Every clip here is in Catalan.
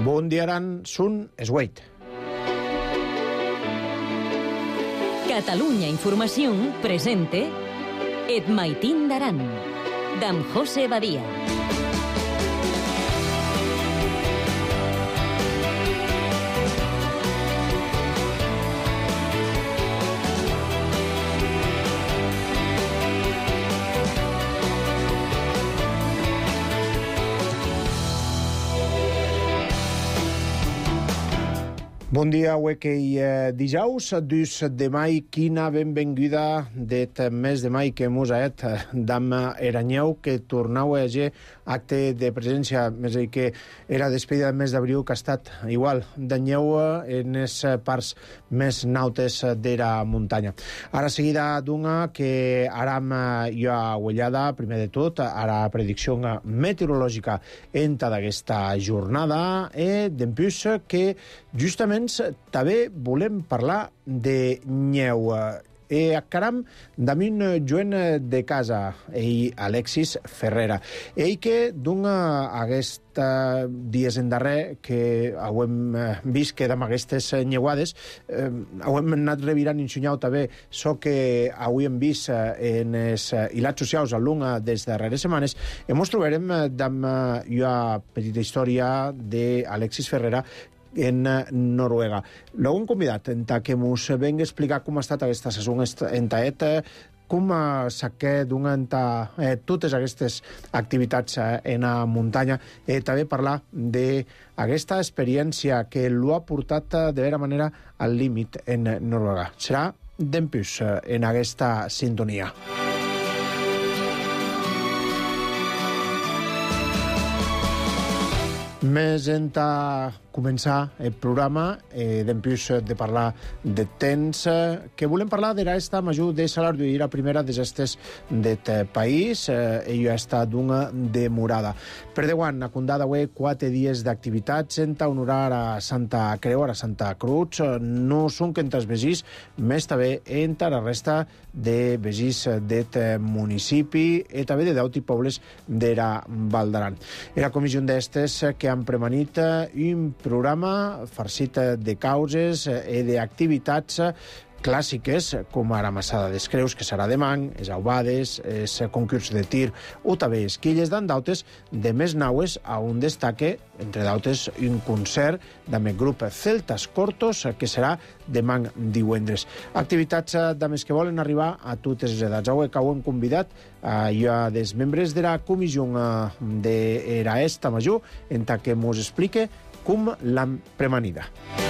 Bon dia, Aran, Sun Esweit. Catalunya Informació presente Et Maitín d'Aran, d'en José Badia. Bon dia, avui que dijous, 2 de mai, quina benvinguda d'et mes de mai que mos ha et d'am Eranyeu, que tornau a haver acte de presència, més a dir que era despedida del mes d'abril, que ha estat igual d'anyeu en les parts més nautes d'era muntanya. Ara seguida d'una que aram jo aguellada, primer de tot, ara predicció meteorològica enta d'aquesta jornada, d'empús que justament també volem parlar de nyeu. Caram, damunt joen de casa, ell Alexis Ferrera. Ell que d'un aquest dies en darrer que hem vist que amb aquestes nyeuades hem anat revirant insunyau també so que avui hem vist en els hilats socials a l'una des darreres setmanes i mos trobarem amb una petita història d'Alexis Ferrera en Noruega. L'hem convidat que mos venga a explicar com ha estat aquesta saison en Taet, com s'ha d'una totes aquestes activitats en la muntanya, també parlar d'aquesta experiència que l'ha portat de vera manera al límit en Noruega. Serà d'empús en aquesta sintonia. Més enta començar el programa, d'empús de parlar de temps, que volem parlar d'esta major de salari i la primera d'aquestes d'aquest país, ell ha estat una demorada. Per deuant, acundada avui 4 dies d'activitats enta honorar a Santa Creu, a Santa Cruz, no són que entre els vegis, més també entre la resta de vegis d'aquest municipi i també de 10 pobles d'era Val d'Aran. Era comissió d'estes que han premanit un programa farcit de causes i d'activitats clàssiques, com ara Massada des Creus, que serà demà, els aubades, els concurs de tir o també esquilles d'andautes de més naues, on destaque, entre d'altres, un concert amb el grup Celtas Cortos, que serà demà divendres. Activitats més que volen arribar a totes les edats. Avui que ho hem convidat a dels membres de la comissió d'era esta major, en que mos explique com l'han premanida.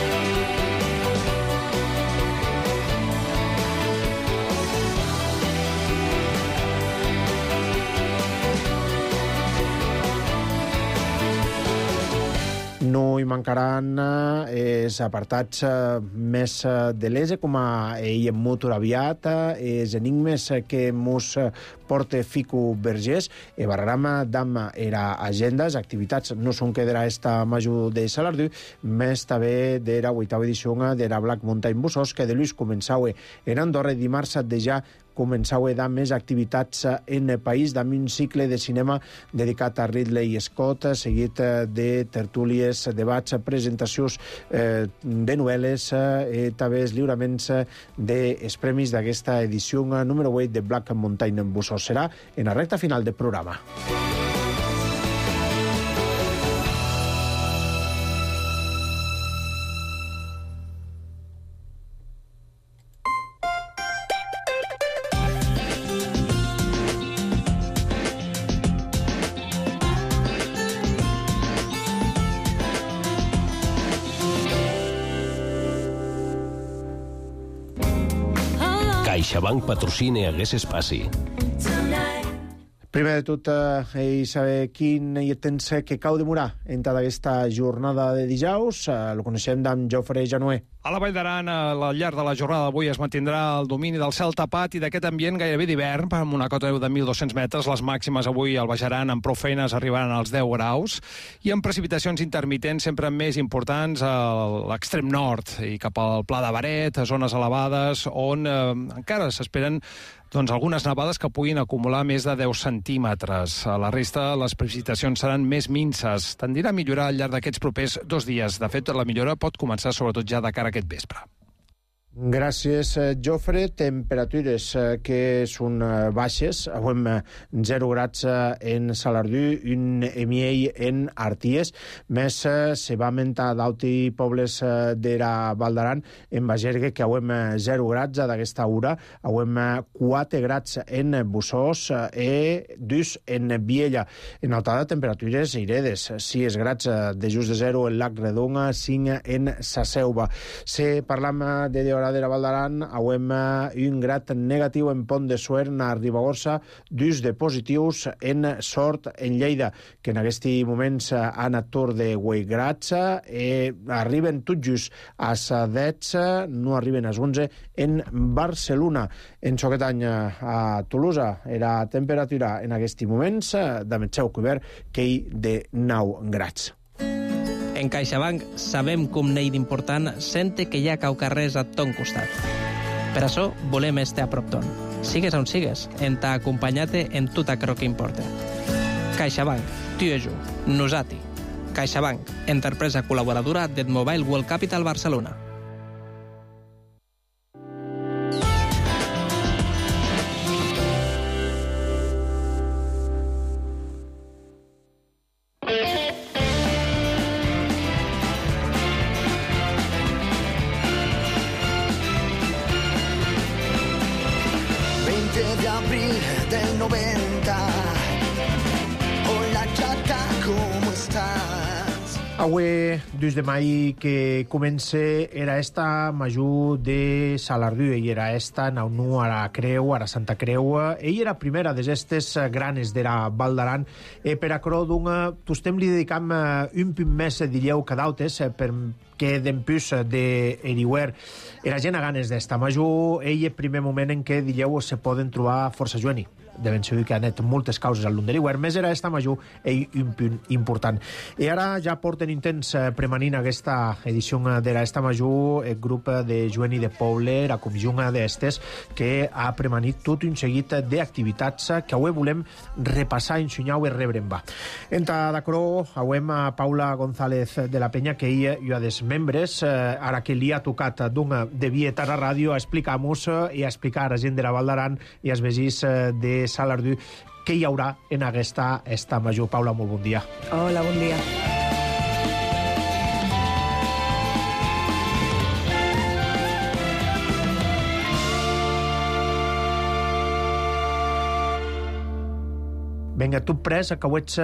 No hi mancaran els apartats més de l'ESE, com ell en motor aviat, els enigmes que mos porta Fico Vergés, i barraram d'am era agendes, activitats, no són que d'era esta major de Salardú, més també d'era 8ª edició d'era Black Mountain Bussos, que de l'ús començau en Andorra, dimarts de ja començau a dar més activitats en el país, amb un cicle de cinema dedicat a Ridley Scott, seguit de tertúlies, debats, presentacions de novel·les, també els lliuraments dels premis d'aquesta edició número 8 de Black Mountain Bussos. Serà en la recta final del programa. CaixaBank patrocina aquest espai. Primer de tot, saber quin temps que cau demorar en tota aquesta jornada de dijous. El coneixem d'en Jofre Januer. A la Vall d'Aran, al llarg de la jornada d'avui es mantindrà el domini del cel tapat i d'aquest ambient gairebé d'hivern, amb una cota de 1.200 metres. Les màximes avui al Baix Aran amb prou feines arribaran als 10 graus i amb precipitacions intermitents sempre més importants a l'extrem nord i cap al Pla de Baret, a zones elevades on encara s'esperen algunes nevades que puguin acumular més de 10 centímetres. A la resta, les precipitacions seran més minces. Tendirà a millorar al llarg d'aquests propers 2 dies. De fet, la millora pot començar sobretot ja de cara a aquest vespre. Gràcies, Jofre. Temperatures que són baixes. Avui 0 grads en Salardú, 1 miei en Arties. Més se va augmentar d'alti pobles d'era Val d'Aran en Bagergue, que avui 0 grads d'aquesta hora. Avui 4 grads en Bussós i 2 en Viella. En altada, temperatures iredes. 6 grads de just de 0 en Lac Redonga, 5 en Saseuva. Se parlam de de la Val d'Aran, avem un grad negatiu en Pont de Suern a Ribagorça, 2 de positius en Sort en Lleida, que en aquests moments han atur de 8 grads, arriben tot just a 10, no arriben a 11 en Barcelona. En aquest any a Tolosa era temperatura en aquests moments de Metxeu Cobert que hi de 9 grads. En CaixaBank sabem com n'hi d'important sente que hi ha caucarrers a ton costat. Per això volem estar a prop ton. Sigues on sigues, en t'ha acompanyat-te en tot aquello que importa. CaixaBank, tu i jo, nosati. CaixaBank, empresa col·laboradora del Mobile World Capital Barcelona. De abril del 90. Hola chata, ¿cómo estás? Avui, 2 de maig, que comença era esta major de Salardú, i era esta naunu a la Creu, a la Santa Creu. Ell era primera d'aquestes granes d'era Val d'Aran. Per aquerò, tostem li dedicam un punt més d'illeu que d'altres, perquè d'empús d'Eriuer era gent a ganes d'esta major. Ell és el primer moment en què d'illeu se poden trobar força jueni. Devem saber que ha anat moltes causes al l'Underiuer, més era esta major ell un punt important. I ara ja porten intents premanint aquesta edició d'era esta major el grup de jueni de poble, la comissió d'estes, que ha premanit tot un seguit d'activitats que avui volem repassar, ensenyar-ho i rebre en va. Entra d'acrò, avui a Paula González de la Penya, que ella i dels membres, ara que li ha tocat de vietar a ràdio, a explicar-nos i a explicar a gent de la Val d'Aran i als veïns de Salardú què hi haurà en aquesta major. Paula, molt bon dia. Hola, bon dia. Vinga, tu pres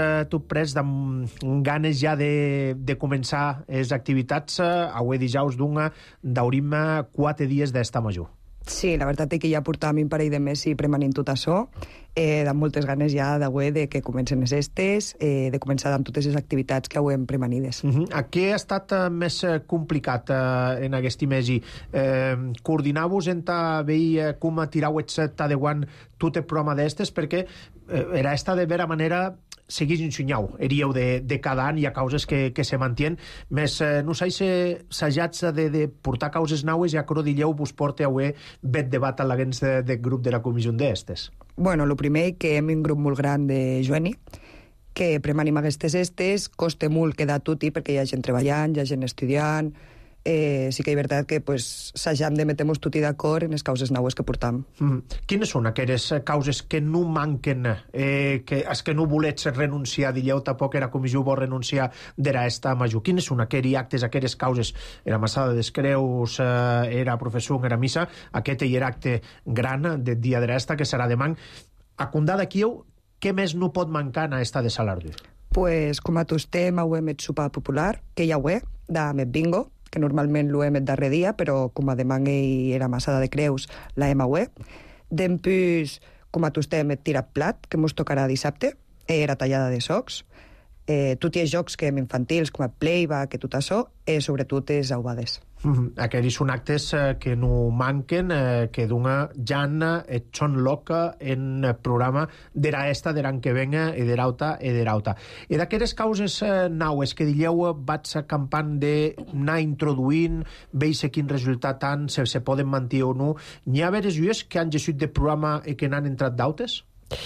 amb ganes ja de començar les activitats. Avui dijous d'haurim 4 dies d'esta major. Sí, la veritat és que ja portàvem un parell de mesos premanint tot això, de moltes ganes ja d'avui de que comencen les estes, de començar amb totes les activitats que avui hem premanides. A què ha estat més complicat en aquest mes? Coordinar-vos entre veure com tirau-vos endavant tot el programa d'estes, perquè era esta de vera manera seguís ensenyau, eríeu de cada any, hi ha causes que se mantien, més no s'hagi sajats de portar causes naues i a coro d'illeu vos porte avui vet debat a l'agents del grup de la comissió d'estes. Bueno, el primer que hem un grup molt gran de jueni, que premanim aquestes estes, costa molt quedar tutti perquè hi ha gent treballant, hi ha gent estudiant. Sí que és veritat que s'hagam de metre-nos tutti d'acord en les causes naues que portam. Quines són aquelles causes que no manquen, que no volets renunciar d'illeu, tampoc era comissió vol renunciar d'era esta major? Quines són aquells actes, aquelles causes? Era Massada dels Creus, era professor, era missa, aquest era acte gran del dia d'esta, que serà demà. A Condà d'aquí, què més no pot mancar en esta de Salardú? Pues, com a tostem, avui hem el sopar popular, que hi ha avui, d'Amet Bingo, que normalment l'hem el darrer dia, però com a demà era Massada de Creus, la hem avui. Dempús, com a tostem, el tirat plat, que mos tocarà dissabte, era tallada de socs. Tots els jocs que hem infantils, com a playback, que tot això, sobretot és aubades. Aquests són actes que no manquen, que d'una Jan et són loca en programa d'era esta, d'eran que venga, i d'erauta, i d'erauta. I d'aquestes causes naues que dieu vaig campant d'anar introduint, veig quin resultat han, se poden mantenir o no. N'hi ha veres lluies que han gessut de programa i que n'han entrat d'autes?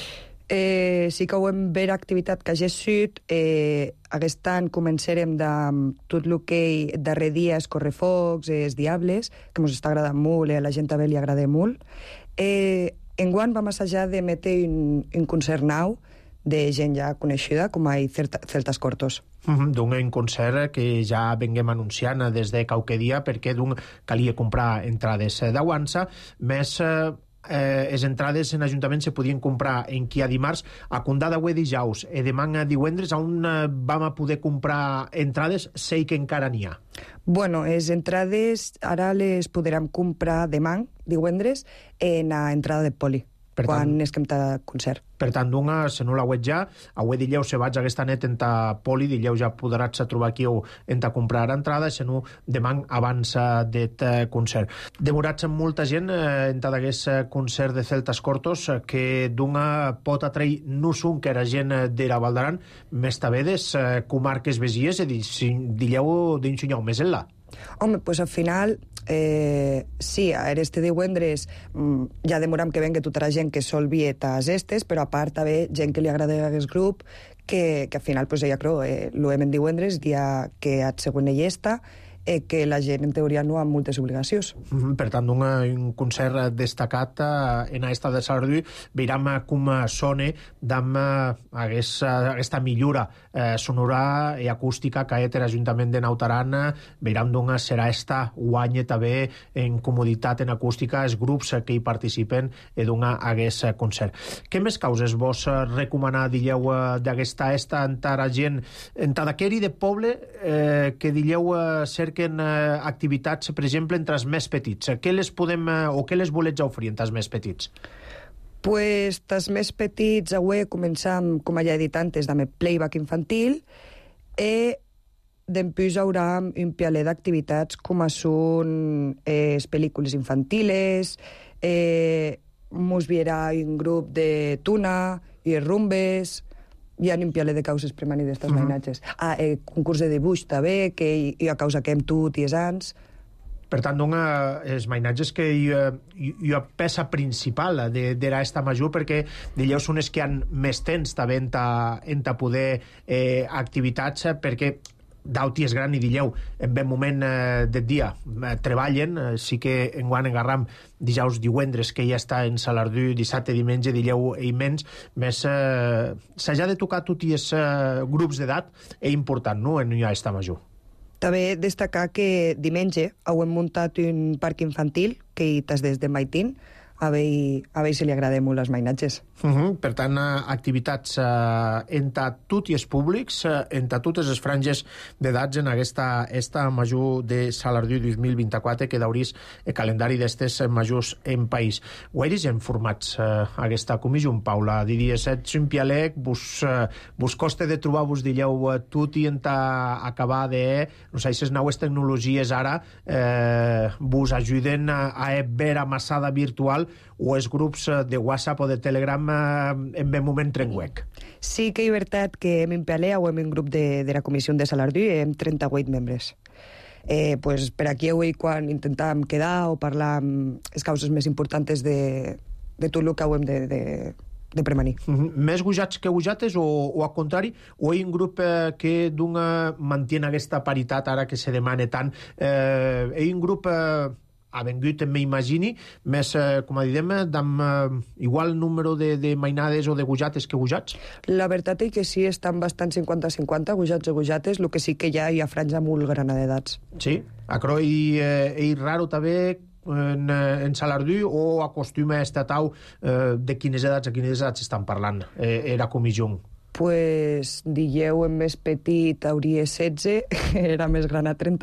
Sí que ho hem veure activitat que ha gessut. Aquest any començarem de tot el que darrer dia és Correfocs, els Diables, que ens està agradant molt, a la gent també li agrada molt. Enguany vam assajar de metre un concert nou de gent ja coneixida, com a Celtas Cortos. D'un concert que ja venguem anunciant des de qualque dia, perquè calia comprar entrades d'aguança, més les entrades en Ajuntament se podien comprar en qui a dimarts, a Condà d'Aué dijous i demà a divendres, on vam a poder comprar entrades, sé que encara n'hi ha. Bueno, les entrades ara les podrem comprar demà, divendres, en la entrada de Poli, quan és que hem de concert. Per tant, si no la web ja, avui dileu se vaig aquesta net en ta Poli, dileu ja podràs trobar aquí o en ta comprar entrada, si no, demà abans d'et concert. Demorats amb molta gent en ta d'aquest concert de Celtas Cortos, que pot atrair no són que era gent d'era Val d'Aran, més també des comarques vesies, i dileu d'ensenyar més en la. Home, pues al final, sí, este divendres ja demoram que venga tota la gent que sol vietes estes, però a part també gent que li agrada aquest grup, que al final, pues ja creu, lo hem en divendres, dia que et següent ell està, que la gent en teoria no ha moltes obligacions. Per tant, un concert destacat en aquesta de Salardú. Veurem com sona amb aquesta millora sonora i acústica que ha l'Ajuntament de Nautaran. Veurem d'on serà esta guanya també en comoditat en acústica els grups que hi participen i d'on aquest concert. Què més causes vos recomanar, dieu, d'aquesta entara gent, entada d'aqueri de poble que dieu cerquen activitats, per exemple, entre els més petits? Què les podem o què les volets oferir entre els més petits? Pues, els més petits, avui començam, com ja he dit antes, amb el playback infantil, i després hi haurà un pialer d'activitats com són les pel·lícules infantiles, mos viurà un grup de tuna i rumbes. Hi ha un pialer de causes premani d'estes mainatges. Concurs de dibuix també, que hi ha causa que hem tot i és ans. Per tant, els mainatges que hi ha peça principal d'esta major, perquè dileu són els que han més temps també en poder activitats, perquè d'auti és gran i dileu en ben moment del dia treballen, sí que enguany engarram dijous, divendres, que ja està en Salardú, dissabte, diumenge, dileu immens, més s'ha de tocar tots els grups d'edat, és important, no?, en una esta major. També destacar que diumenge heu muntat un parc infantil que hi tas des de Maitín, a veure si li agrada molt els mainatges. Per tant, activitats entre tots els públics, entre totes les franges d'edats en aquesta major de Salardú 2024, que daurís el calendari d'estes majors en país. Guairis hem formats aquesta comissió, Paula? Diries, ets un pialec, vos costa de trobar-vos, dileu, tot i acabar de... No sé, aquestes noves tecnologies ara vos ajuden a veure amassada virtual o els grups de WhatsApp o de Telegram en ben moment trenguec. Sí que és veritat que hem pialer o hem un grup de la comissió de Salardú i hem 38 membres. Pues per aquí avui, quan intentàvem quedar o parlar amb les causes més importants de tot el que hem de premanir. Més gujats que gujates o al contrari, o hi ha un grup que manté aquesta paritat ara que se demana tant? Hi ha un grup ha vengut, m'imagini, més, com a diem, amb igual número de mainades o de gujates que gujats? La veritat és que sí, estan bastant 50-50, gujats o gujates, el que sí que ja hi ha franja molt gran d'edats. Sí, acro és raro també en Salardú o acostuma a estatau de quines edats estan parlant, era comissió? Pues, digueu, en més petit hauria 16, era més gran a 30.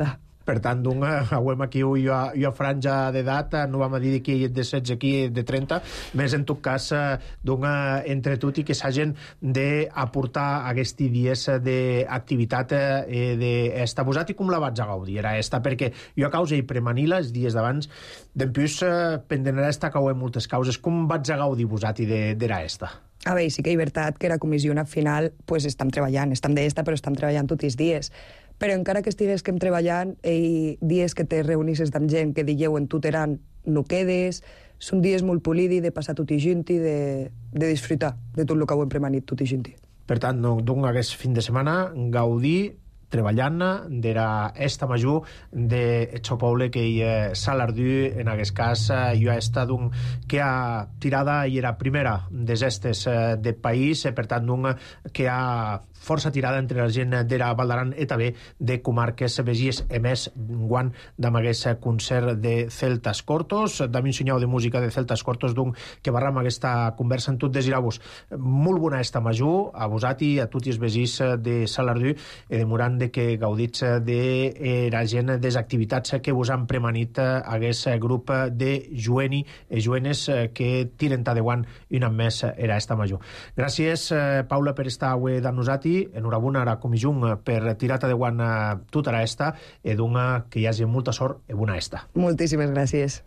Per tant, avem aquí una franja d'edat, no vam dir que de 16, aquí de 30, més en tot cas, entre tot i que s'hagin d'aportar aquests dies d'activitat d'esta. Vosaltres com la vaig a gaudir? Era esta, perquè jo a causa i premanila els dies d'abans, d'empús pendent esta que ho hem moltes causes. Com vaig a gaudir vosaltres d'era esta? A veure, sí que és veritat que la comissió final pues, estem treballant, estem d'esta, però estem treballant tots els dies. Però encara que estiguéssim treballant, dies que te reunisses amb gent que digueu en tuteran, no quedes, són dies molt polidi de passar tot i junti, de disfrutar de tot el que ho hem premanit tot i junti. Per tant, d'un aquest fin de setmana, gaudir treballant d'era esta major d'Etxo Poble que hi Salardú, en aquest cas, jo he estat que ha tirada i era primera des estes de país, per tant, que ha força tirada entre la gent d'era Val d'Aran i també de comarques vegies emès guant d'amb aquest concert de Celtas Cortos, d'ami ensenyau de música de Celtas Cortos, que barram aquesta conversa en tot desirau-vos. Molt bona esta major, a vosati, a tots els vegis de Salardú, i demorant de que gaudits de la gent des activitats que vos han premanit aquest grup de joenes que tiren ta de guant un any més era esta major. Gràcies, Paula, per estar avui amb nosaltres. Enhorabona a la comissió per tirar de guant tota la esta i que hi hagi molta sort i bona esta. Moltíssimes gràcies.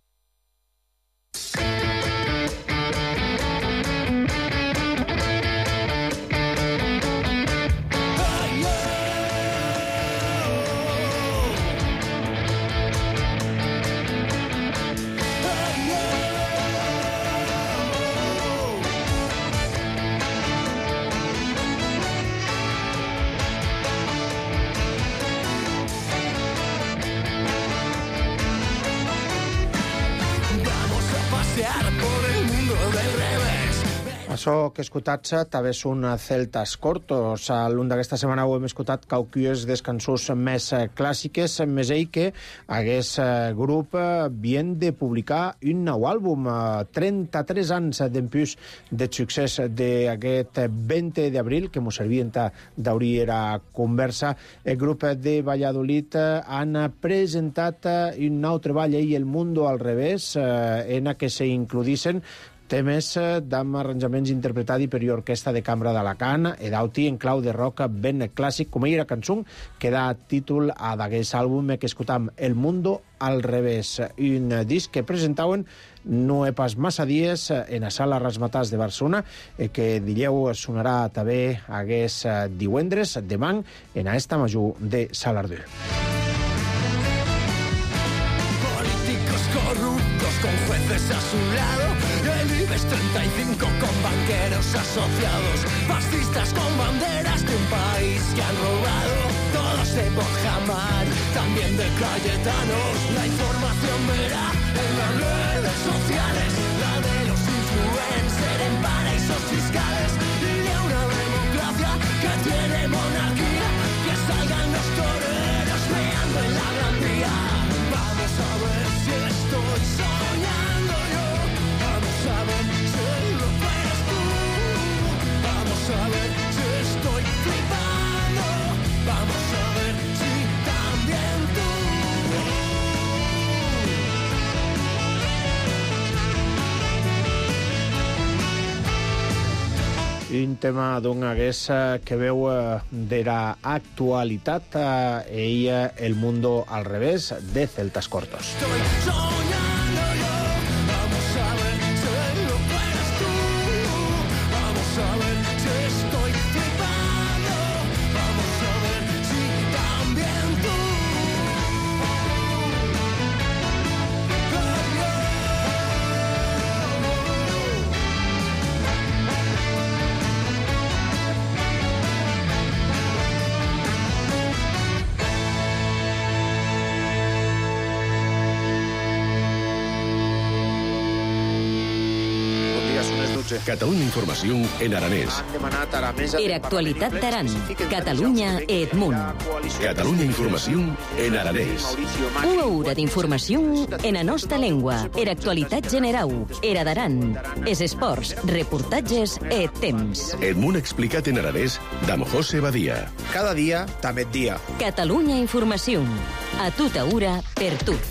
Això que escoltats també són Celtas Cortos. A l'un d'aquesta setmana ho hem escoltat cauquies descansos més clàssiques, més ell que aquest grup vien de publicar un nou àlbum, 33 anys d'empús de succés d'aquest 20 d'abril, que mos servien d'obrir la conversa. El grup de Valladolid han presentat un nou treball, El Mundo al Revés, en què s'incluïssin temes d'amb arranjaments interpretats per orquestra de cambra d'Alacant, i d'auti en clau de rock ben clàssic, com era cançó que da títol a d'aquest àlbum que escoltam, El Mundo al Revés, un disc que presentaven no he pas massa dies en la sala Rasmatàs de Barcelona, que diríeu sonarà també aquest divendres, demà, en esta major de Salardú. Políticos corruptos con jueces a su lado, el IBEX 35 con banqueros asociados, fascistas con banderas de un país que han robado, todos de Borja Mar, también de Cayetanos. La información verá en las redes sociales, la de los influencers en paraísos fiscales, y de una democracia que tiene monarquía, que salgan los toreros meando en la Gran Vía. Vamos a ver si estoy soñando yo, vamos a ver si lo ves tú, vamos a ver si estoy flipando, vamos a ver si también tú. Un tema d'un hagués que veu de l'actualitat, ella El Mundo al Revés, de Celtas Cortos. Estoy soñando yo, vamos a ver si lo ves tú, vamos a ver si estoy flipando, vamos a ver si también tú. Catalunya Informació en aranès. Era actualitat d'Aran. Catalunya e Edmunt. Catalunya Informació en aranès. Una hora d'informació en la nostra llengua. Era actualitat generau. Era d'Aran. Es esports, reportatges e temps. Edmunt explicat en aranès d'Am José Badia. Cada dia, també dia. Catalunya Informació. A tota hora, per tot.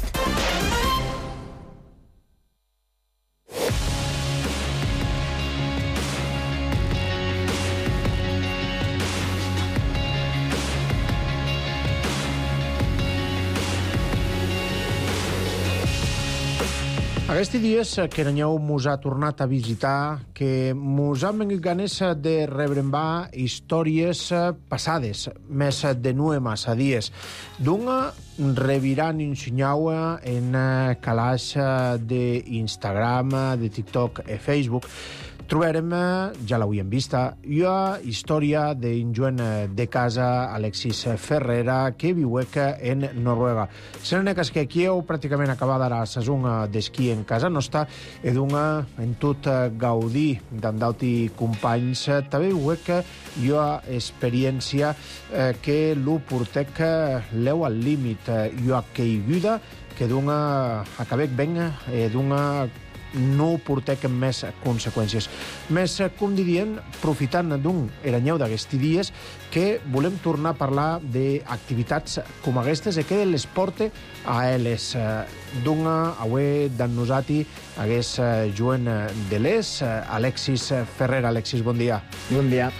Aquests dies que Aranyeu mos ha tornat a visitar, que mos han vengut ganes de rebrembar històries passades, més de no massa dies. D'una reviran ensenyau en calaix d'Instagram, de TikTok i Facebook. Trobarem, ja l'havíem vista, una història d'un joven de casa, Alexis Ferrera, que viu en Noruega. Sembla que aquí heu pràcticament acabada la saison d'esquí en casa nostra i d'una en tot gaudir d'andauti companys. També viu que hi ha experiència que l'ho portec leu al límit. Hi ha que hi vida que d'una acabec ben d'una no portec més conseqüències. Més, com dirien, profitant d'un Aranyeu d'aquests dies, que volem tornar a parlar d'activitats com aquestes i que l'esport a elles. D'una, avui, d'en nosati, hagués joven de l'ES, Alexis Ferrera. Alexis, bon dia. Bon dia.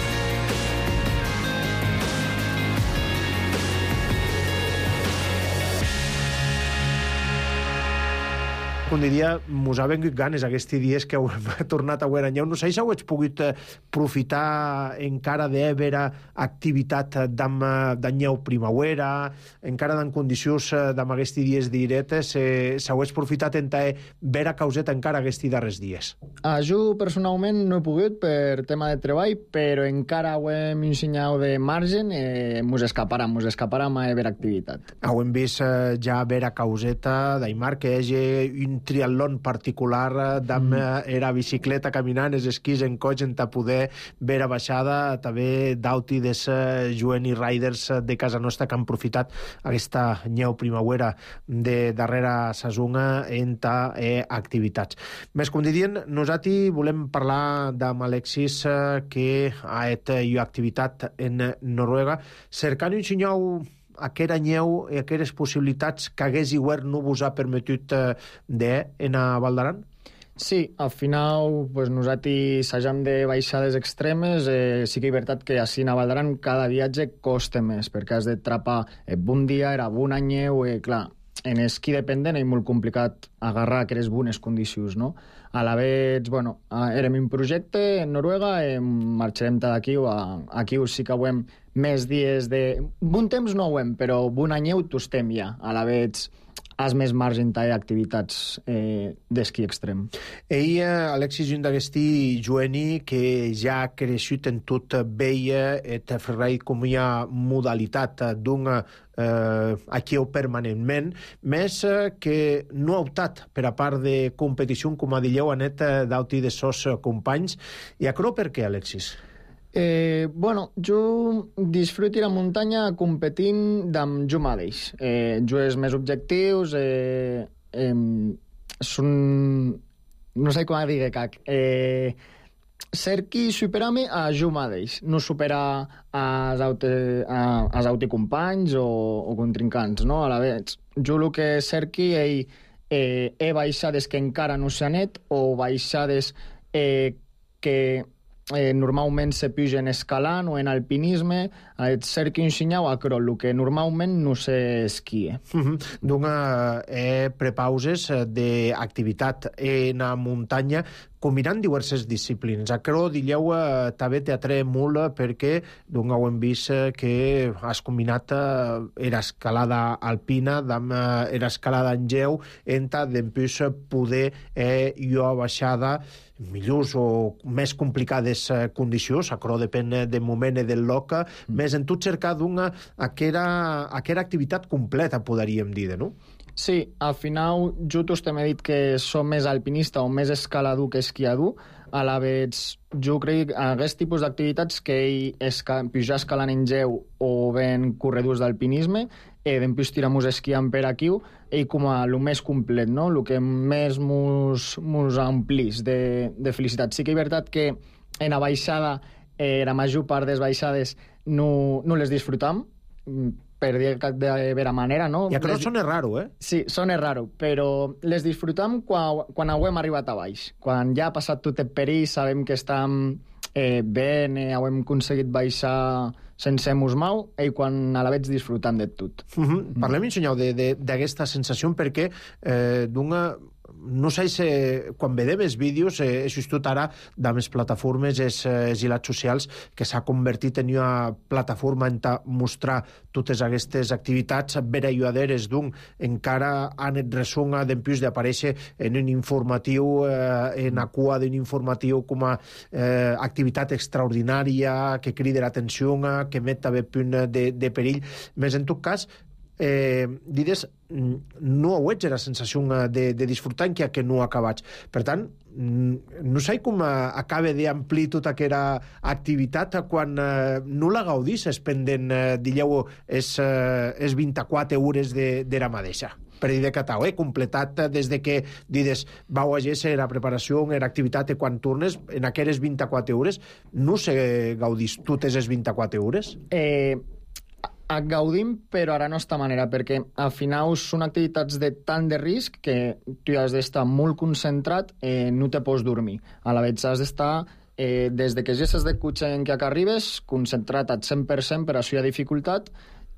Com diria, mos ha vengut ganes aquests dies que heu tornat a Aranyeu. No sé si heu pogut profitar encara d'haver activitat d'anyeu primavera, encara d'en condicions d'en aquests dies diretes, s'heu profitat en vera causeta encara aquests darrers dies. Jo personalment no he pogut per tema de treball, però encara ho hem ensenyat de margen, mos escaparem a haver activitat. Hem vist ja vera causeta d'Aimar, que hi hagi un triatlon particular d'amb era bicicleta caminant, els esquís en coix, en poder vera baixada, també d'auti des joven i riders de casa nostra que han profitat aquesta nyeu primavera de darrera sasonga en activitats. Més com dirien, nosaltres volem parlar d'amb Alexis que ha fet activitat en Noruega, cercant un senyau aquest anyeu i aquestes possibilitats que hagués igual no vos ha permetut en a Val d'Aran? Sí, al final nosaltres s'hagem de baixades extremes. Sí que és veritat que així a Val d'Aran cada viatge costa més, perquè has de trapar un dia, era un anyeu, clar, en esquí dependent és molt complicat agarrar aquestes bones condicions, no? A la vegada, érem un projecte en Noruega, marxarem d'aquí, aquí sí que ho hem més dies de... Bon temps no ho hem, però un anyeu t'ho estem ja. A la vegada has més marge d'activitats d'esquí extrem. Ell, Alexis, un d'aquesti joeni que ja ha crescut en tot veia et ferrei com hi ha modalitat d'una aquí permanentment, més que no ha optat per a part de competició, com a dieu, anet d'auti de sos companys. I acro per què, Alexis? Jo disfruto la muntanya competint amb jo mateix. Jo els meus objectius són... no sé com dir cac. Cerqui superar-me a jo mateix, no superar als altres companys o contrincants, no? A la vegada, jo el que cerqui és baixades que encara no s'han net o baixades que normalment se pugen escalant o en alpinisme, cerqui ensenyar acro, el que normalment no s'esquia. D'una prepauses d'activitat en la muntanya combinant diverses disciplines. Acro, dilleu, també teatre molt perquè ho hem vist que has combinat era escalada alpina amb era escalada en geu, d'empús poder jo baixada millors o més complicades condicions, acro depèn del moment i del lloc, més en tot cercar d'una aquera activitat completa, podríem dir, no? Sí, al final jo t'ho he dit que som més alpinista o més escalador que esquiador. a la vegada jo crec que aquest tipus d'activitats que pujar escalant en geu o ben corredors d'alpinisme, després tiramos esquiant per aquí, com a el més complet, no? El que més mos omplís de felicitat. Sí que és veritat que en la baixada, la major part de les baixades no les disfrutam, per dir de vera manera, no? I això sona raro, eh? Sí, sona raro, però les disfrutam quan hem arribat a baix. Quan ja ha passat tot el perill, sabem que estem ben, hem aconseguit baixar sense musmau, i quan a la veig disfrutant de tot. Parlem, ensenyeu, d'aquesta sensació, perquè no sé si quan vedem els vídeos, això és tot ara de les plataformes, els gilats socials, que s'ha convertit en una plataforma en mostrar totes aquestes activitats ben ajudaderes d'un, encara han et resonga d'empús d'aparèixer en un informatiu, en la cua d'un informatiu com a activitat extraordinària, que crida l'atenció, que met també punt de perill. Més en tot cas, dides, no ho ets la sensació de disfrutar encara que no acabats. Per tant, no sé com acaba d'amplir tota aquesta activitat quan no la gaudís pendent, digueu, és 24 hores de la mateixa. Per dir de Catau, completat des de que dides, vau a la preparació, l'activitat, quan tornes, en aquelles 24 hores, no sé gaudís totes les 24 hores? Gaudim, però ara no d'esta manera, perquè al final són activitats de tant de risc que tu has d'estar molt concentrat, no te pots dormir. A la vegada has d'estar, des de que ja saps de cotxe en què arribes, concentrat al 100% per a la dificultat,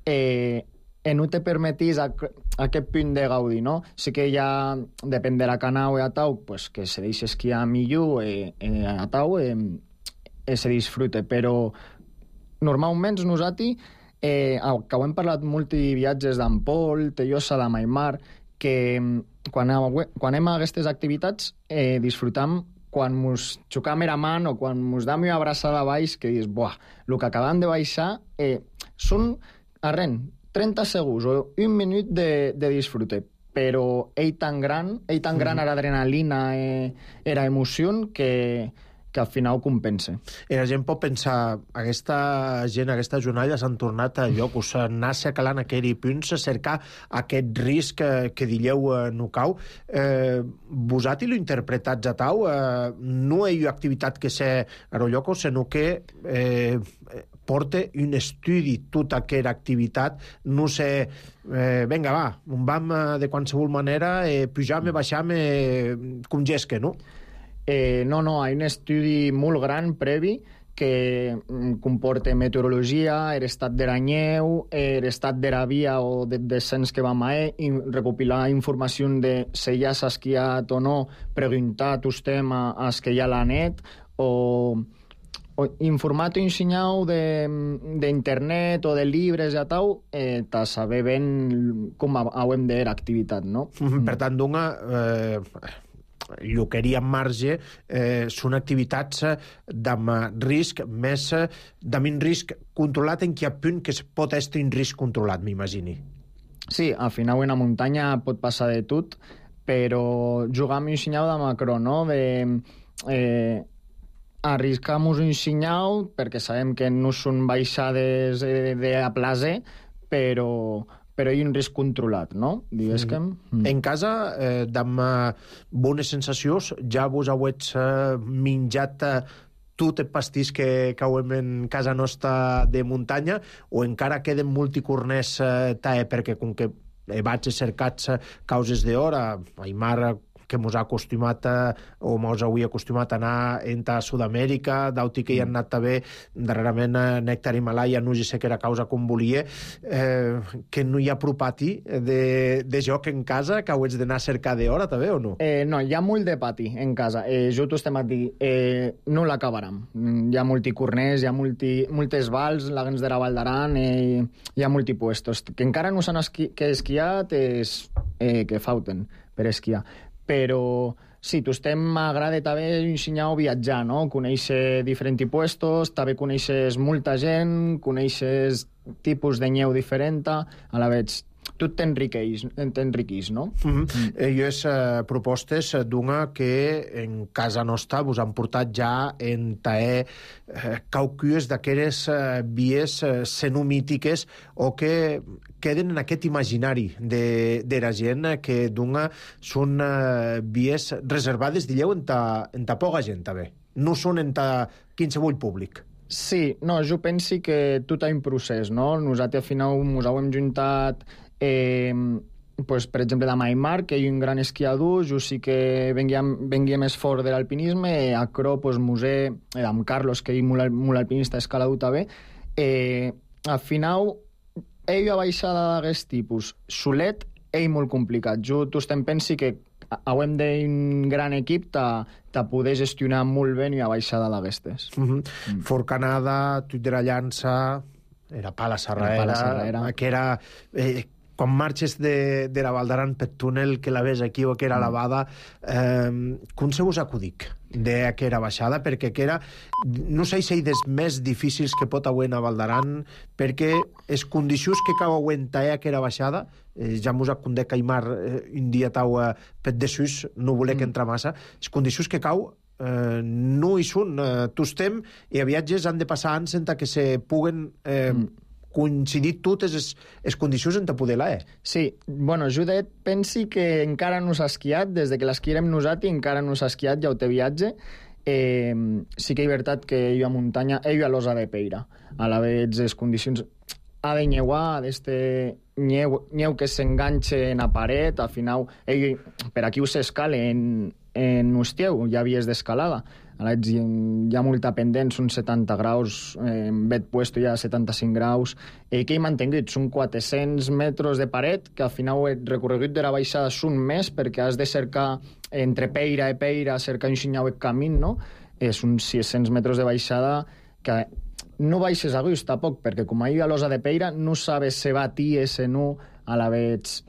no te permetís aquest punt de gaudir, no? Sí que ja, depèn de la canau i a tau, pues, que se deixa esquiar millor a tau, se disfruta, però normalment nosaltres que ho hem parlat molt de viatges d'Ampol, Tellosa, de Maimar, que quan anem a aquestes activitats disfrutam quan mos xocam la mà o quan mos dam una abraçada a baix, que dius, buah, el que acabem de baixar són, arren, 30 segons o un minut de disfrute, però tan gran l'adrenalina i l'emoció que al final compensa. I la gent pot pensar, aquesta jornada s'han tornat a lloc, us anar-se calant aquell punts, cercar aquest risc que dilleu no cau. Vosaltres l'ho interpretats a tau? No hi ha activitat que sé a lloc, sinó que porta un estudi tota aquesta activitat, no sé, vinga, va, vam de qualsevol manera, pujar-me, baixar-me, com gesque, no? No, hi ha un estudi molt gran previ que comporta meteorologia, l'estat de la neu, l'estat de la via o de descens que vam recopilar informació de si ja s'ha esquiat o no, preguntar tu estem a esquiar la net, o informar un senyal d'internet o de llibres i tal, per saber ben com hem de l'activitat, no? Per tant, el que hi ha en marge són activitats d'amb risc, més d'un risc controlat, en quin punt que es pot estar un risc controlat, m'imagini. Sí, al final en la muntanya pot passar de tot, però jugar amb un senyal de macro, no? Arriscam-nos un senyal perquè sabem que no són baixades a placer, però hi ha un risc controlat, no? Digues que... En casa, amb bones sensacions, ja vos heu menjat tot el pastís que cauem en casa nostra de muntanya, o encara queden multicorners perquè com que vaig cercats causes d'hora, Aimar que mos ha acostumat o mos hauria acostumat a anar a Sud-amèrica, d'auti que hi han anat també darrerament Nèctar i Malaya, no sé que era causa com volia, que no hi ha prou pati de joc en casa, que ho ets d'anar a cercar d'hora també o no? No, hi ha molt de pati en casa. Jo t'ho estem a dir, no l'acabarem. Hi ha multicorners, hi ha moltes vals, la Gens de la Val d'Aran, hi ha multipuestos. Que encara no s'han esquiat, que falten per esquiar. Però sí, tu m'agrada també ensenyar o viatjar, no? Conèixer diferents puestos, també coneixes molta gent, coneixes tipus de neu diferent, a la vegada tu t'enriqueix, no? És propostes d'una que en casa nostra vos han portat ja en taer caucues d'aquelles vies senomítiques o que queden en aquest imaginari de la gent que d'una són vies reservades, dilleu, en ta poca gent, també. No són en ta qualsevol públic. Sí, no, jo penso que tot ha un procés, no? Nosaltres al final ens hem juntat, pues, per exemple, de Maimar, que és un gran esquiador, jo sí que venguia més fort de l'alpinisme, a Cro, pues, museu, amb Carlos, que és molt alpinista, escalador també, al final, ell a baixada d'aquest tipus, solet, ell molt complicat. Jo penso que hem d'un gran equip de poder gestionar molt bé i a baixada d'aquestes. Forcanada, Tuit de la Llança, era Pala Sarraera, que era... quan marxes de la Val d'Aran per túnel, que la ves aquí o que era la Bada, com se vos acudic d'aquera baixada? Perquè que era, no sé si és més difícils que pot haver a Val d'Aran, perquè les condicions que cau aguentar aquera baixada, ja mos acundec Aimar un dia tau pet de sus, no voler que entra massa, les condicions que cau no hi són. Tots estem i a viatges han de passar anys sense que se puguen coincidit totes les condicions en poder-la, Sí, bueno, Judet pensi que encara no s'ha esquiat, des de que l'esquirem nosaltres encara no s'ha esquiat, ja ho té viatge. Sí que és veritat que ell a muntanya, ell a l'Osa de Peira, a la vegada les condicions ha de nyeuar, ha d'este nyeu que s'enganxe en la paret, al final, ell, per aquí ho s'escala en Ustieu, hi ha vies d'escalada, hi ha molta pendent, són 70 graus, en vet puesto hi ha 75 graus, que he mantingut, són 400 metres de paret, que al final el recorregut de la baixada són més, perquè has de cercar entre Peira i Peira, cercar un xinyau de camí, no? Són 600 metres de baixada, que no baixes a gust, tampoc, perquè com ahir a l'Osa de Peira no sabes se va a ti, ese no, a la vez...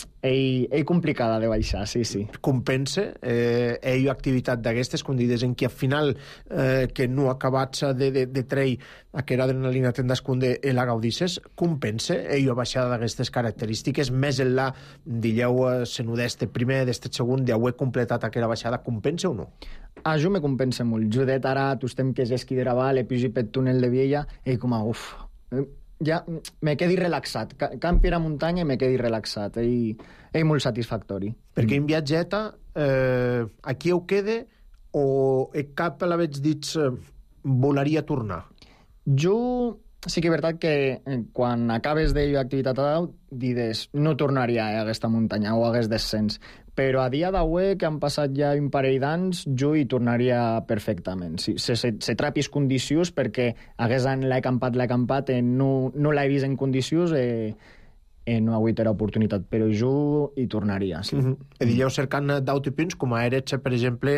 És complicada de baixar, sí. Compensa activitat d'aquestes, com dides, en què al final que no acabats de treure aquella adrenalina tendes com de la gaudisses, compensa a baixada d'aquestes característiques, més en la, dilleu, senu d'este primer, d'este segon, d'haver completat aquella baixada, compensa o no? A jo me compensa molt. Judet ara, tu estem que és esquí de Raval, epici per túnel de Viella, i com a uf... ja me quedi relaxat. Campi a muntanya i me quedi relaxat. És molt satisfactori. Perquè en viatgeta, aquí ho quede o cap a la veig dits volaria tornar? Jo sí que és veritat que quan acabes d'activitat a dalt, dides, no tornaria a aquesta muntanya o a aquest descens. Però a dia d'avui, que han passat ja un parell d'anys, jo hi tornaria perfectament. Se trapis condicions, perquè aquest any l'he acampat, no l'he vist en condicions, no ha hagut l'oportunitat, però jo hi tornaria, sí. I dilleu cercant d'autopins, com a Eretxe, per exemple,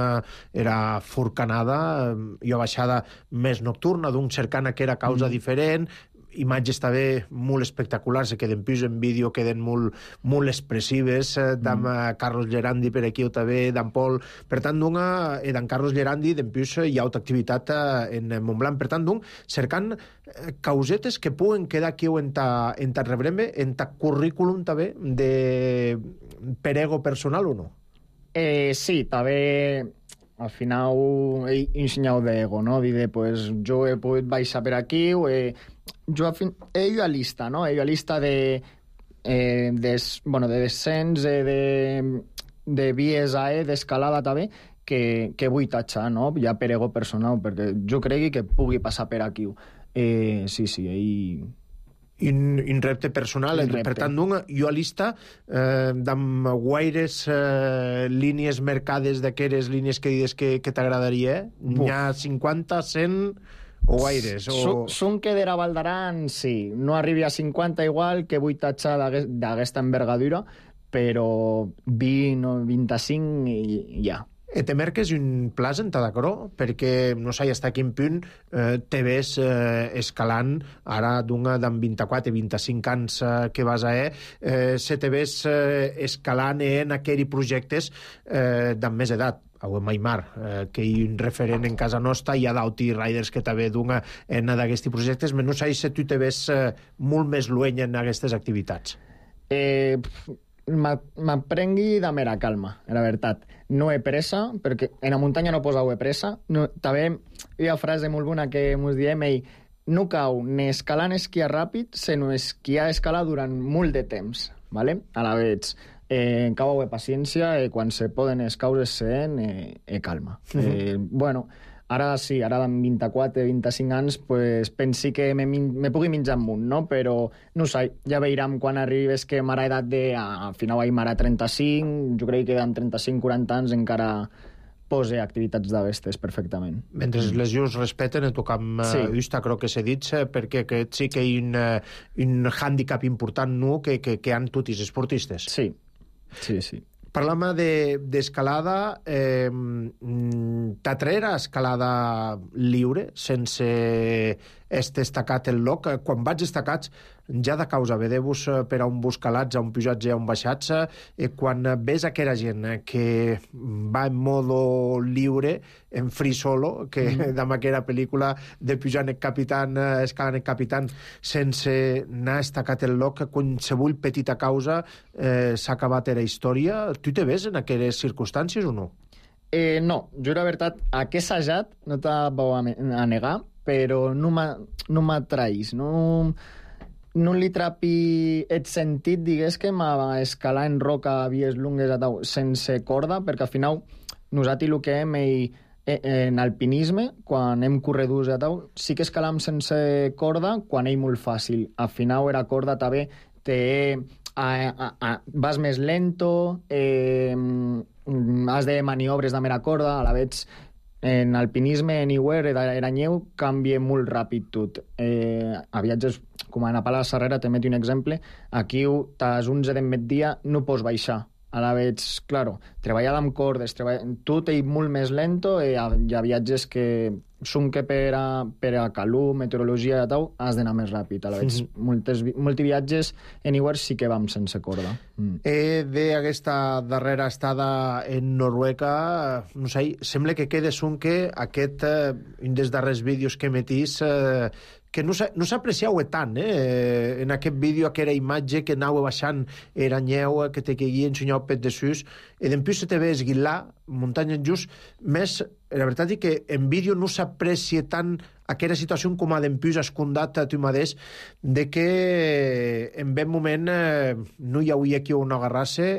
era forcanada, i a baixada més nocturna, d'un cercant que era causa diferent, imatges també molt espectaculars, que queden pis en vídeo, queden molt expressives, d'en Carlos Gerandi per aquí o també, d'en Pol. Per tant, d'en Carlos Gerandi, d'en pis hi ha altra activitat en Montblanc. Per tant, cercant causetes que puguen quedar aquí o en ta rebreme, en ta currículum també, per ego personal o no? Sí, també... Al final, un senyal d'ego, no? Dir, pues, jo he pogut baixar per aquí, jo a lista, no? Ell a lista de descens, de vies d'escalada també, que vull tatxar, no? Ja per ego personal, perquè jo cregui que pugui passar per aquí. Sí, ell... Un repte personal, per tant, jo a lista d'amb guaires línies mercades d'aquelles línies que dius que t'agradaria, n'hi ha 50, 100 o guaires? Són que de la Val d'Aran, sí, no arribi a 50 igual, que vull tatxar d'aquesta envergadura, però 20 o 25 i ja. Te merques un pla en Tadacro, perquè no sé fins a quin punt te ves escalant ara d'en 24 i 25 anys que vas se te ves escalant en aquells projectes d'en més edat. A Maimar, que hi ha un referent en casa nostra, hi ha d'altres riders que també d'una en d'aquests projectes, però no sé si tu te ves molt més lluny en aquestes activitats. M'aprengui de mera calma, la veritat. No he pressa, perquè en la muntanya no posau pressa. No, també hi ha frase molt bona que ens diem, no cau ni escalar ni esquiar ràpid, sinó esquiar escalar durant molt de temps. ¿Vale? A la veig, cau paciència, quan se poden els causes sent, calma. Bueno, ara sí, ara amb 24-25 anys, pues, pensi que me pugui menjar amunt, no? Però no sé, ja veurem quan arribes que m'ha edat al final m'ha 35, jo crec que amb 35-40 anys encara pose activitats d'avestes perfectament. Mentre les llurs respeten el tocam justa, crec que s'ha dit, perquè aquest sí que hi ha un hàndicap important nu que han tots els esportistes. Sí. Parlam d'escalada, t'atrera escalada lliure, sense este estacat el loc. Quan vaig estacats, ja de causa vedeu-vos per a un bus calats, a un pujats i a un baixats, quan ves aquella gent que va en modo lliure, en free solo, que amb aquella pel·lícula de pujant el capitán, escalant el capitán, sense anar estacat el loc, qualsevol petita causa s'ha acabat la història. Tu te ves en aquelles circumstàncies o no? No, jo la veritat, aquest assajat no te vau a negar, però no m'atraïs, no li trapi el sentit, digués, que m'escalar en roca a vies lungues sense corda, perquè al final nosaltres el que hem en alpinisme, quan hem corredors sí que escalam sense corda quan és molt fàcil. Al final la corda també vas més lento, has de maniobres de mera corda, a la vegada en alpinisme, anywhere, era neu, canvia molt ràpid tot. A viatges, com a Napal a la Serrera, te meti un exemple, aquí t'has 11 de migdia, no pots baixar. A la vegada, claro, treballar amb cordes, tot és molt més lento, hi ha viatges que són que per a calor, meteorologia i tal, has d'anar més ràpid. A la vegada, molts viatges anywhere sí que vam sense corda. D'aquesta darrera estada en Noruega, no sé, sembla que quedes que aquest, un dels darrers vídeos que metís, que no s'apreciau tant, en aquest vídeo, aquella imatge que anau baixant era neu, que te caiguia ensenyau pet de sus, i després se te ve esguilar, muntanya just, més, la veritat és que en vídeo no s'aprecia tant aquella situació com a d'empús escondat a tu mateix, de que en ben moment no hi hauria qui on agarrar-se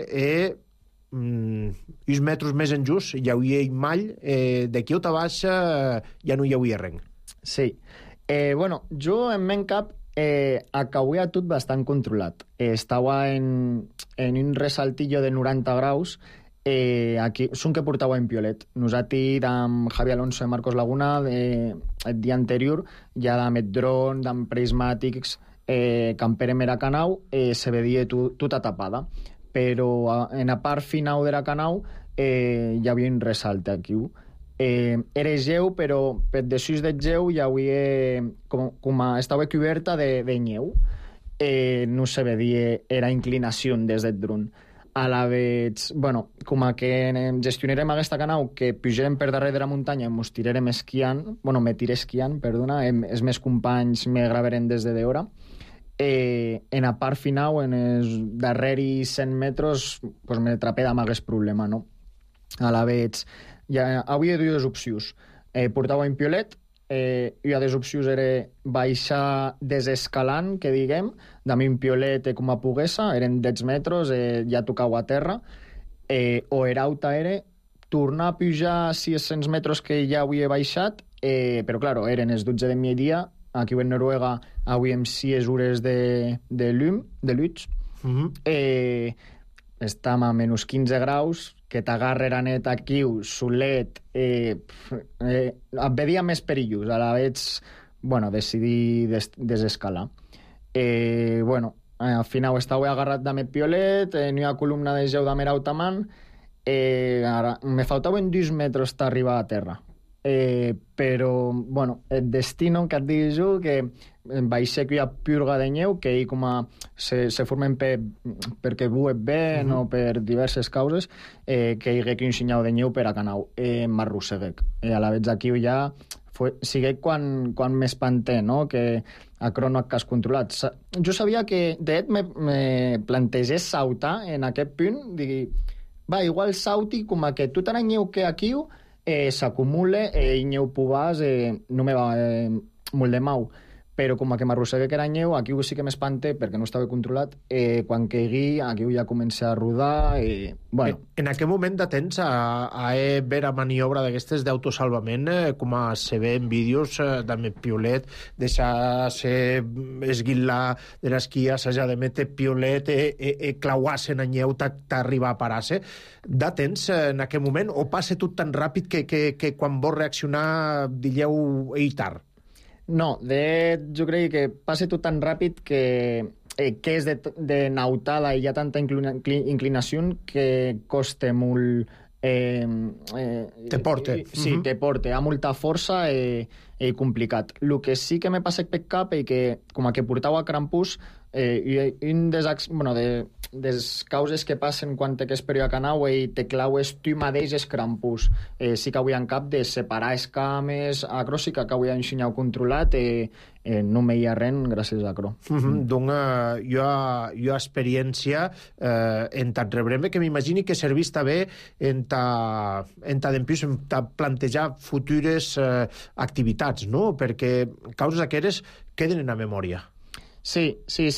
uns metres més en just, hi hauria un mall, d'aquí o baix ja no hi hauria res. Sí. Bueno, jo en men cap acabia tot bastant controlat. Estava en un resaltillo de 90 graus, aquí són que portava en piolet. Nosaltres, amb Javi Alonso i Marcos Laguna, el dia anterior, ja amb el dron, amb prismàtics, camperem era canau, se veia tota tapada. Però en la part final de la canau hi havia un resalt aquí. Era geu, però per desús de geu hi havia estava coberta de neu. No se veia era inclinació des del dron. A la vegada, bueno, com que gestionarem aquesta canau, que pujarem per darrere de la muntanya i ens tirarem esquiant, bueno, me tiré esquiant, perdona, els meus companys me graveren des de d'hora. En la part final, en els darreris 100 metres, pues me trapé amb aquest problema, no? A la vegada, ja havia dues opcions. Portava un piolet, i a les opcions era baixar desescalant, que diguem, amb un piolet com a poguessa, eren 10 metres, ja tocau a terra, o era alta era tornar a pujar 600 metres que ja havia baixat, però, clar, eren els 12 de migdia, aquí en Noruega havíem 6 hores de llum, de lluç, estàvem a menys 15 graus, que t'agarra la net aquí, solet, et veia més perillós. A la vegada, bueno, decidí desescalar. Bueno, al final estava agarrat de meu piolet, n'hi ha columna de geu de mera altamant, me faltaven 2 metres d'arribar a terra. Però, bueno, el destino que et dic jo, que baixar que hi ha purga de neu, que hi com a se formen perquè buet bé, no per diverses causes, que hi hagué un senyal de neu per a canau, m'arrosseguec. A la vegada aquí ja sigué quan m'espanté, no? Que Acro no cas controlat. Jo sabia que, de fet, me plantegés sautar en aquest punt, digui, va, igual sauti com a que tot aranyeu que aquí s'acumule i nyeu pubàs no me va molt de mau. Però com que m'arrossegué que era nyeu, aquí sí que m'espante perquè no estava controlat. Quan caigui, aquí ja comença a rodar. Bueno. En aquest moment de temps a veure maniobra d'aquestes d'autosalvament, com se ve en vídeos de piolet, deixar-se esguillar de l'esquia, s'ha de metre piolet, clauar-se en nyeu, t'arribar a parar-se. De temps en aquest moment, o passa tot tan ràpid que quan vols reaccionar dilleu tard? No, jo crec que passa tot tan ràpid que és de nautada i hi ha tanta inclinació que costa molt... te porta. Sí, te porta. Ha molta força i complicat. El que sí que me passa per cap és que, com que portau a Krampus, un des causes que passen quan aquest període canau i te claues tu mateix es Krampus. Sí que avui en cap de separar escames, Acro sí que avui han ensenyat controlat no me hi ha res gràcies a Acro. Donc, jo experiència en tant rebrem que m'imagini que servís també en dempús plantejar futures activitats, no? Perquè causes aquestes queden en la memòria. Sí.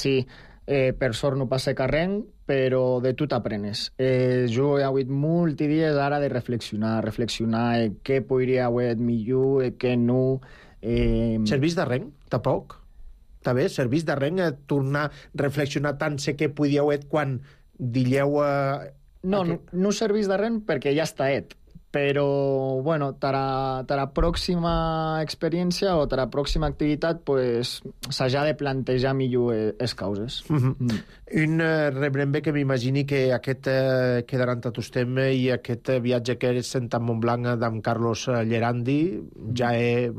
Per sort no passa carreng, però de tot aprenes. Jo he hagut molts dies ara de reflexionar què podria haver millor, què no... Servís de reng, tampoc? També, servís de reng tornar a reflexionar tant sé què podia haver quan dilleu... No servís de reng perquè ja està però, bueno, tara pròxima experiència o tara pròxima activitat, pues, s'ha de plantejar millor les causes. Un rebrembe que m'imagini que aquest quedarà en Tatustem i aquest viatge que és en Montblanc d'en Carlos Llerandi, ja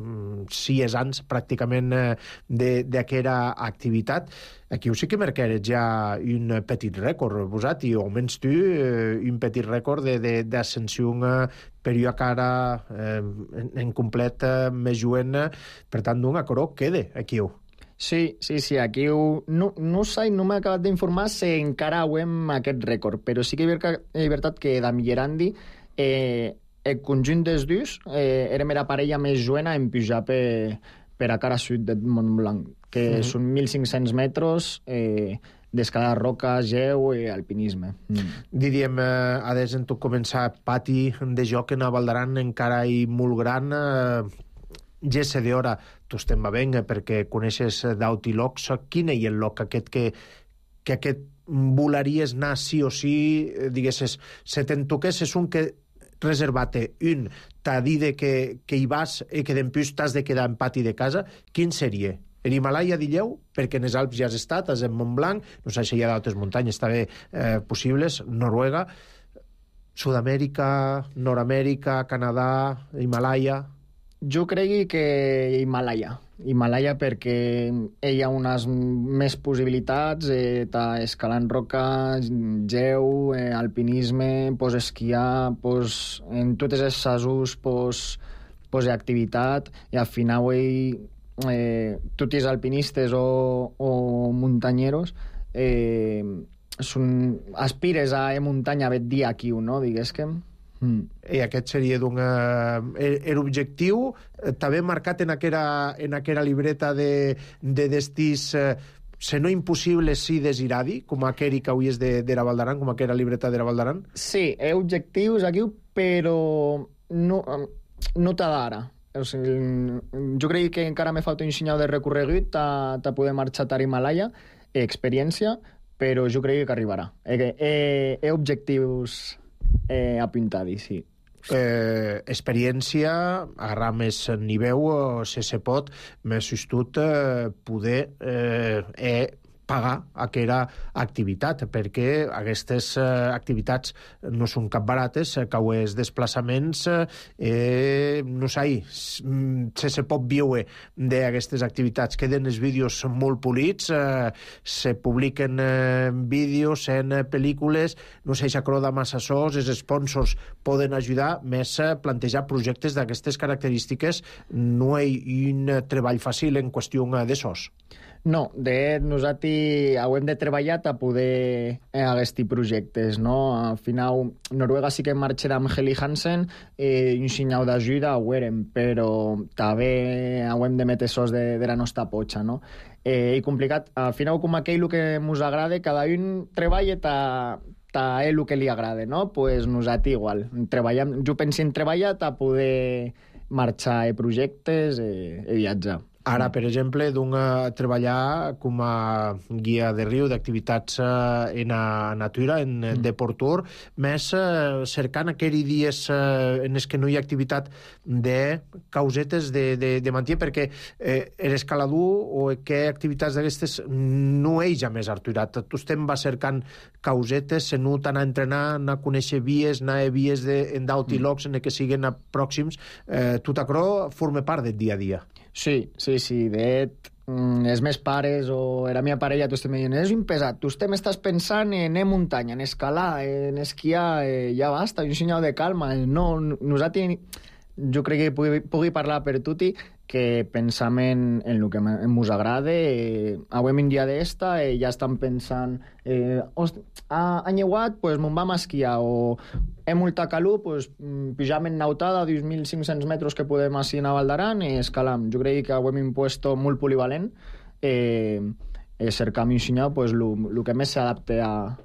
6 anys pràcticament d'aquesta activitat. Aquí sí que marcaré ja un petit rècord, vosat, i almenys tu, un petit rècord d'ascensió període que ara en complet més joent, per tant, d'un acoró quede aquí. Sí, aquí no sé, no m'he acabat d'informar si encara hem aquest rècord, però sí que és veritat que d'en Llerandi el conjunt dels dos érem la parella més joena en pujar per a cara sud de Montblanc, que són 1.500 metres d'escalada roca, geu i alpinisme. Diríem, des en tu començar pati de joc en a Valdaran encara i molt gran, ja sé d'hora, tu estem ben perquè coneixes d'Autilocs, quin és el loc aquest que aquest volaries anar sí o sí, diguessis, se te'n toquessis un que reservate un t'ha dit que hi vas i que d'empús t'has de quedar en pati de casa, quin seria? En Himalaya, dilleu, perquè en els Alps ja has estat, has en Montblanc, no sé si hi ha d'altres muntanyes també possibles, Noruega, Sud-amèrica, Nord-amèrica, Canadà, Himalaya... Jo crec que Himalaya perquè hi ha unes més possibilitats, escalant roca, geu, alpinisme, esquiar, en totes les assajos, activitat, i al final tots els alpinistes o muntanyeros aspires a muntanya bet dia aquí, no? Digués que... I aquest seria l'objectiu també marcat en aquella libreta de destís se no impossible sí desiradi, com aquell que avui és de la Valdaran, com aquella libreta de la Valdaran? Sí, objectius aquí, però no t'ha d'ara. O sigui, jo crec que encara me falta un senyal de recorregut a poder marxar a Himalaya, experiència, però jo crec que arribarà. Objectius apuntadi, sí. Experiència, agarrar més nivell, si se pot, més sostut, poder pagar aquella activitat, perquè aquestes activitats no són cap barates, que els desplaçaments no sé, se pot viure d'aquestes activitats. Queden els vídeos molt polits, se publiquen vídeos en pel·lícules, no sé, s'acroda massa sos, els sponsors poden ajudar, més plantejar projectes d'aquestes característiques no hi ha un treball fàcil en qüestió de sos. No, de nosaltres hem de treballar a poder aquests projectes, no? Al final, Noruega sí que marxa amb Heli Hansen i un signal d'ajuda ho érem, però també hem de metre sos de la nostra potxa, no? I complicat, al final, com aquell que ens agrada, cada un treballa el que li agrada, no? Pues nosaltres igual. Jo penso en treballar a poder marxar a projectes i viatjar. Ara, per exemple, treballar com a guia de riu d'activitats en la natura, en Deportur, més cercant aquells dies en els que no hi ha activitat de causetes de mantir, perquè l'escalador o que activitats d'aquestes no hi ha més arturat. Tu estem va cercant causetes, se nut anar a entrenar, anar a conèixer vies, anar a vies en d'altres llocs en què siguin pròxims. Tot això forma part del dia a dia. Sí. Els meus pares o la meva parella tu estem dient, és un pesat, tu estàs pensant en muntanya, en escalar, en esquiar, ja basta, un senyal de calma. No, nosaltres, jo crec que pugui parlar per tutti, que pensam en el que ens agrada. Avui un dia d'esta ja estan pensant ha neuat, doncs me'n vam a esquiar, o hem molta calor, doncs pujam en nautada 2.500 metres que podem així a Val d'Aran i escalam. Jo crec que avui un puesto molt polivalent, cercam un senyal el que més s'adapta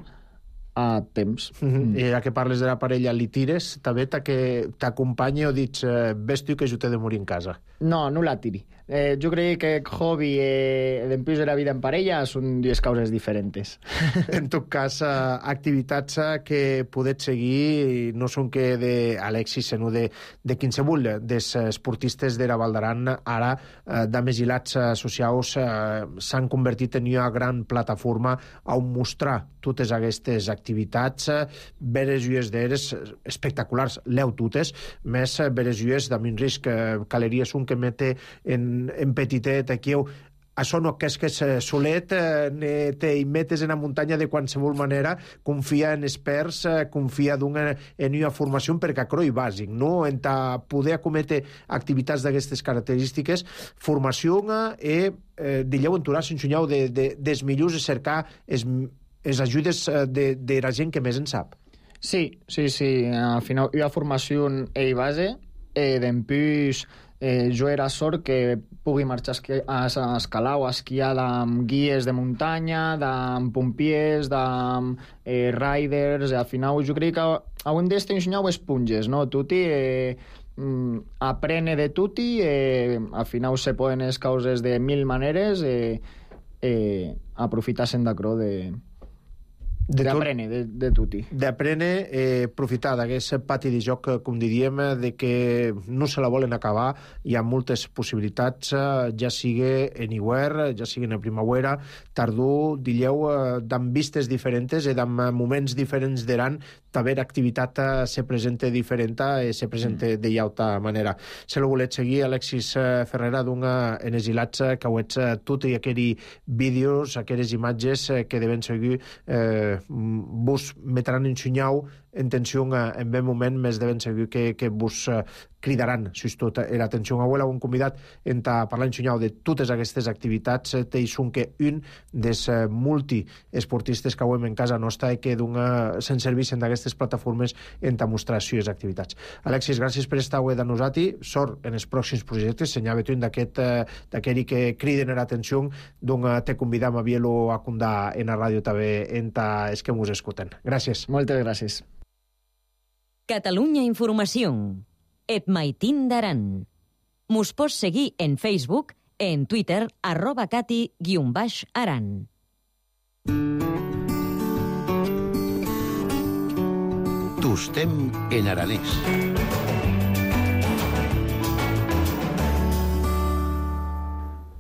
a temps. I ja que parles de la parella, li tires, també que t'acompanyi o dius, ves tu que jo t'he de morir en casa? No la tiri. Jo crec que el hobby i l'empús de la vida en parella són dues causes diferents. En tot cas, activitats que podets seguir no són que d'Alexis, sinó de qualsevol dels esportistes de la Val d'Aran. Ara, dames i lats socials s'han convertit en una gran plataforma on mostrar totes aquestes activitats, veres llues d'eres espectaculars, leu totes, més veres llues d'un risc caleria són que mete en petitet aquí. Això no que és solet, te hi metes en la muntanya de qualsevol manera, confia en experts, confia en una formació perquè acrò i bàsic, no? En poder acometre activitats d'aquestes característiques, formació i dilleu enturats, ensenyeu dels millors a cercar les ajudes de la gent que més en sap. Sí. Al final hi ha formació i base, d'empús jo era sort que pugui marxar a escalar o a esquiar amb guies de muntanya, amb pompiers, amb riders. Al final jo crec que avui d'este ensenyau esponges, no? Tutti aprene de tutti, al final se poden les causes de mil maneres, aprofitar-se'n d'acrò d'aprene, de tutti. D'aprene, aprofitar d'aquest pati de joc, com diríem, de que no se la volen acabar. Hi ha moltes possibilitats, ja sigui en hivern, ja sigui en primavera, tardor, dilleu, d'amb vistes diferents i d'amb moments diferents d'eran, també l'activitat se presenta diferent i se presenta de llauta manera. Si lo voleu seguir, Alexis Ferrera, en els hilats que ho ets tot i aquells vídeos, aquelles imatges que deven seguir vos metran en xunyau en tensió en ben moment, més deven seguir que vos cridaran, si és tot l'atenció. Avui l'hem convidat a parlar en xunyau de totes aquestes activitats, i són que un dels multiesportistes que avui en casa nostra i que se'n serveixen d'aquestes plataformes en mostrar les activitats. Alexis, gràcies per estar avui de nosaltres. Sort en els pròxims projectes. Senyava tu d'aquell que criden l'atenció, te convidam a Bielo a condar en la ràdio també en els que mos escolten. Gràcies. Moltes gràcies. Catalunya Informació. Et maitín d'Aran. Mos pots seguir en Facebook, en Twitter, @cati_aran. Tostem en aranès.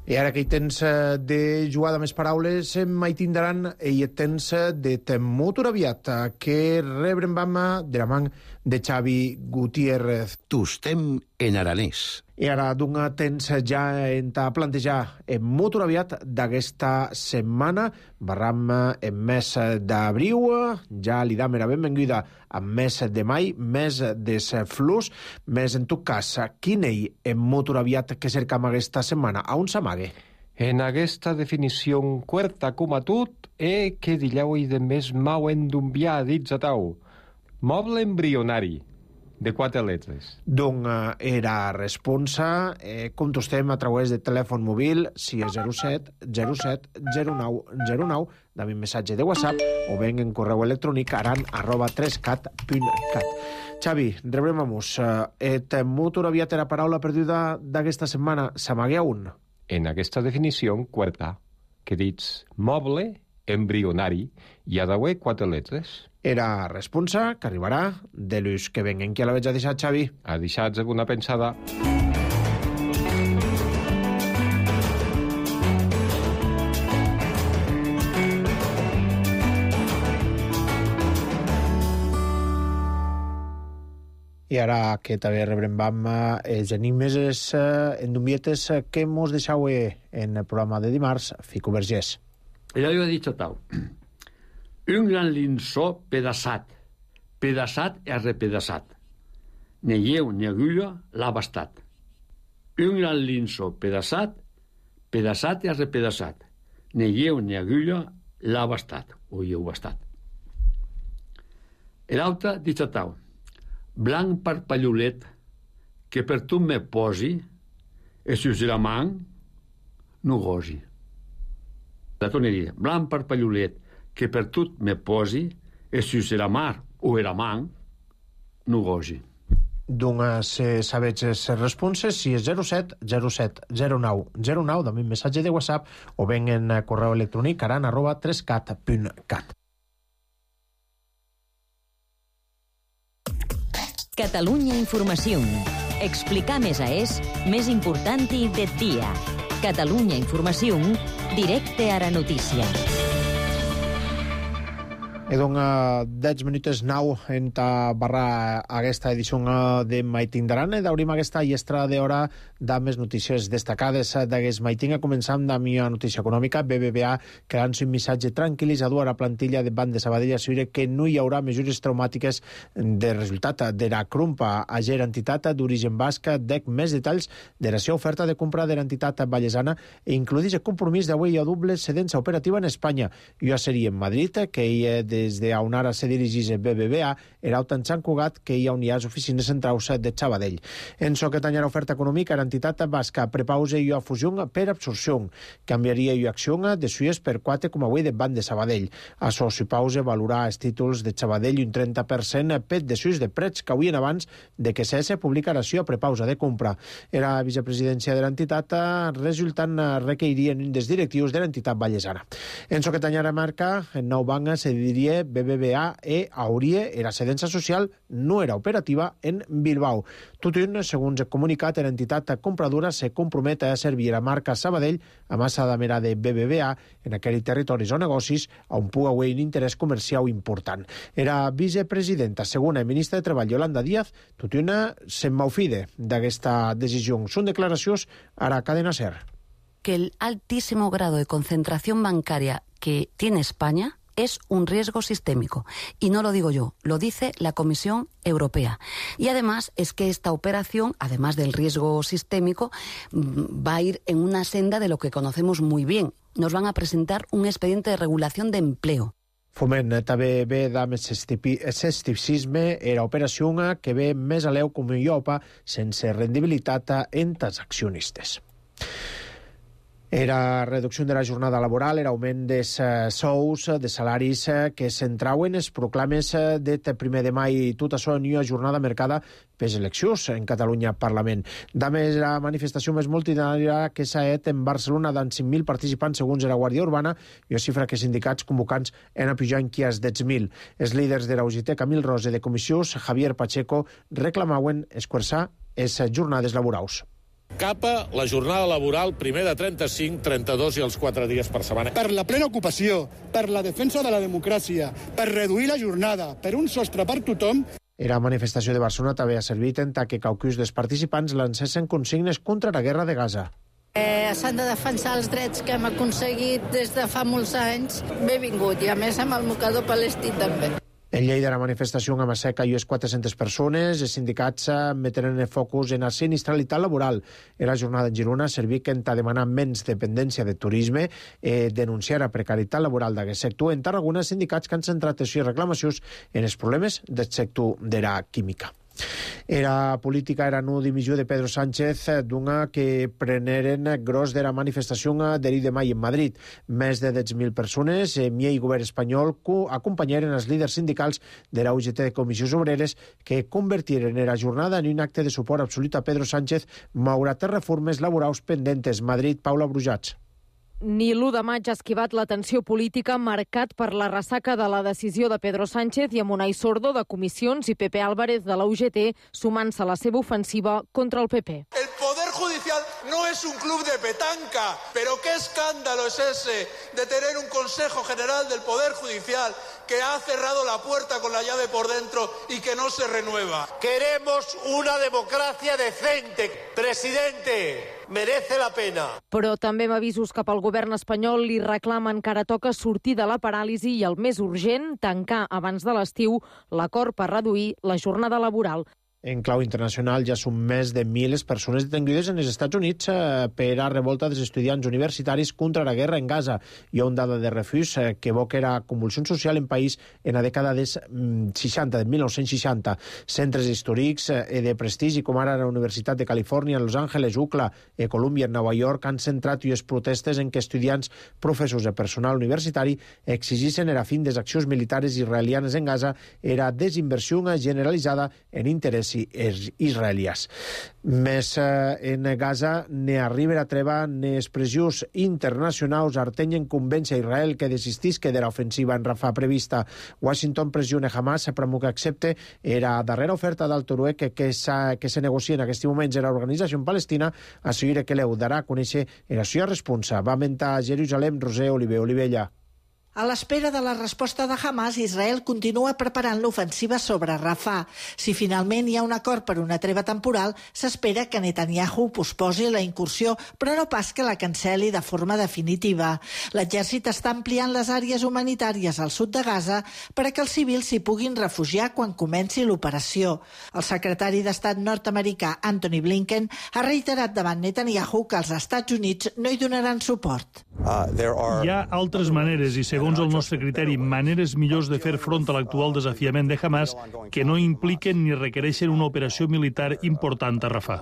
I ara que hi tens de jugar amb les paraules, mai tindran i tens de molt aviat que rebrem de la man de Xavi Gutiérrez. Tostem en aranès. I ara d'un temps ja hem de plantejar molt aviat d'aquesta setmana. Barram en mes d'abril, ja li dam la benvinguda a mes de mai, mes des flux, mes en tot cas, quin és molt aviat que cercam aquesta setmana? A on s'amague? En aquesta definició quarta com a tot, que dilleu i de més mau endumbiar dits a tau. Moble embrionari, de 4 lletres. Donc era responsa, contestem a través de telèfon mòbil, si és 07 07 09 09, dame un missatge de WhatsApp o ben en correu electrònic aran@3cat.cat. Xavi, rebrem amus. Et molt aviat era paraula perduda d'aquesta setmana. S'amague un? En aquesta definició quarta, que dits moble embrionari, hi ha d'haver 4 lletres. Era responsa que arribarà de l'ús que venguen. Qui la veig a deixar, Xavi? A deixar-vos una pensada. I ara que també rebrem els enigmes endumbietes que mos deixau en el programa de dimarts, Fico Vergés. Ja ho he dit a tau. Un gran linçó pedaçat i arrepedaçat. Ni lleu ni agulla l'ha bastat. Un gran linçó pedaçat i arrepedaçat. Ni lleu ni agulla l'ha bastat, o hi heu bastat. L'altre dit a tau. Blanc parpallolet, que per tu me posi, e sus la man no gosi. La torneria. Blanc parpallolet, que per tu me posi, e sus la mar o la man no gosi. Doncs sabeig les responses, si és 07 07 09 09, també un missatge de WhatsApp o ben en correu electrònic aran@3cat.cat. Catalunya Informació. Explicar més més important de dia. Catalunya Informació, directe a la notícia. E doncs 10 minuts 9 en barra aquesta edició de Maiting d'Aran. D'obrim aquesta llestra d'hora de més notícies destacades d'aquest Maiting. Començam amb la notícia econòmica. BBVA que lança un missatge tranquil·litzador a la plantilla de Banc de Sabadell, assegura que no hi haurà mesures traumàtiques de resultat de la crumpa. Ayer, entitat d'origen basc dec més detalls de la seva oferta de compra de l'entitat vallesana i includeix el compromís d'avui a doble cedència operativa en Espanya. Jo seria en Madrid, que hi des d'on ara se dirigís el BBVA, era tan Sant Cugat que hi ha les oficines centrals de Sabadell. En so que tenia l'oferta econòmica, l'entitat basca prepausa i fusió per absorció. Canviaria i acció de suïes per 4,8 de Banc de Sabadell. Això s'hi pausa valorar els títols de Sabadell un 30% pet de suïs de prets que avui en abans de que s'hagi publicació a prepausa de compra. Era vicepresidència de l'entitat, resultant requeririen dels directius de l'entitat vallesana. En so que tenia la marca, en nou banc se diria BBVA hauria la cedència social no era operativa en Bilbao. Tot un, segons el comunicat, l'entitat compradora se compromet a servir la marca Sabadell a massa d'amera de BBVA en aquells territoris o negocis on pugui haver un interès comercial important. Era vicepresidenta segona i ministra de Treball Yolanda Díaz, tot una se'n maufide d'aquesta decisió. Són declaracions ara a Cadena Ser. Que el altísimo grado de concentración bancaria que tiene España es un riesgo sistémico. Y no lo digo yo, lo dice la Comisión Europea. Y además es que esta operación, además del riesgo sistémico, va a ir en una senda de lo que conocemos muy bien. Nos van a presentar un expediente de regulación de empleo. Foment també ve de més escepticisme era operació que ve més a l'eu com Europa sense rendibilitat entre els accionistes. Era reducció de la jornada laboral, era augment dels sous, de salaris que s'entrauen els proclames de 1 de mai. Tot això en una jornada marcada per eleccions en Catalunya Parlament. A més, la manifestació més multitudinària que s'ha fet en Barcelona d'en 5.000 participants segons la Guàrdia Urbana i la xifra que sindicats convocants han apujat en quies 10.000. Els líders de la UGT, Camil Rose de Comissions, Javier Pacheco, reclamaven escurçar les jornades laborals. Cap a la jornada laboral primer de 35, 32 i els 4 dies per setmana. Per la plena ocupació, per la defensa de la democràcia, per reduir la jornada, per un sostre per tothom. Era manifestació de Barcelona també ha servit en que qualcus dels participants lancessen consignes contra la guerra de Gaza. S'han de defensar els drets que hem aconseguit des de fa molts anys. Benvingut, i a més amb el mocador palestí també. En Lleida, la manifestació amb Seca i 400 persones. Els sindicats meteren el focus en la sinistralitat laboral. Era jornada en Girona servir que a demanar menys dependència de turisme, denunciar la precarietat laboral d'aquest sector. En Tarragona, sindicats que han centrat les reclamacions en els problemes del sector de la química. Era política, era no dimissió de Pedro Sánchez d'una que preneren gros de la manifestació d'ahir de mai en Madrid. Més de 10.000 persones, Miei i govern espanyol, acompanyaren els líders sindicals de la UGT de Comissions Obreres que convertiren la jornada en un acte de suport absolut a Pedro Sánchez malgrat les reformes laborals pendentes. Madrid, Paula Brujats. Ni l'1 de maig ha esquivat l'atenció política marcat per la ressaca de la decisió de Pedro Sánchez i amb Unai Sordo de Comissions i Pepe Álvarez de la UGT sumant-se a la seva ofensiva contra el PP. El Poder Judicial no es un club de petanca, pero qué escándalo es ese de tener un Consejo General del Poder Judicial que ha cerrado la puerta con la llave por dentro y que no se renueva. Queremos una democracia decente, presidente. Merece la pena. Però també amb avisos cap al govern espanyol li reclamen que ara toca sortir de la paràlisi i el més urgent, tancar abans de l'estiu l'acord per reduir la jornada laboral. En clau internacional ja són més de 1.000 les persones detingudes en els Estats Units per a revolta dels estudiants universitaris contra la guerra en Gaza. Hi ha una dada de refús que evoca la convulsió social en país en la dècada dels 60, de 1960. Centres històrics de prestigi com ara la Universitat de Califòrnia, Los Angeles, UCLA, Columbia, Nova York han centrat les protestes en què estudiants, professors i personal universitari exigissin la fi de les accions militars israelianes en Gaza era desinversió generalitzada en interès israelians. Més en Gaza ne arriba la treva nes pressions internacionals artenyen convèncer a Israel que desistisca de l'ofensiva en Rafah prevista. Washington pressiona Hamas per que accepte la darrera oferta d'Altorué que se negocia en aquest moment a l'organització palestina a seguir que l'eu darà a conèixer la seva responsa. Va mentar a Jerusalem Roser Olivella. A l'espera de la resposta de Hamas, Israel continua preparant l'ofensiva sobre Rafah. Si finalment hi ha un acord per una treva temporal, s'espera que Netanyahu posposi la incursió, però no pas que la canceli de forma definitiva. L'exèrcit està ampliant les àrees humanitàries al sud de Gaza per a que els civils s'hi puguin refugiar quan comenci l'operació. El secretari d'Estat nord-americà Antony Blinken ha reiterat davant Netanyahu que els Estats Units no hi donaran suport. Hi ha altres maneres i, segons el nostre criteri, maneres millors de fer front a l'actual desafiament de Hamas que no impliquen ni requereixen una operació militar important a Rafah.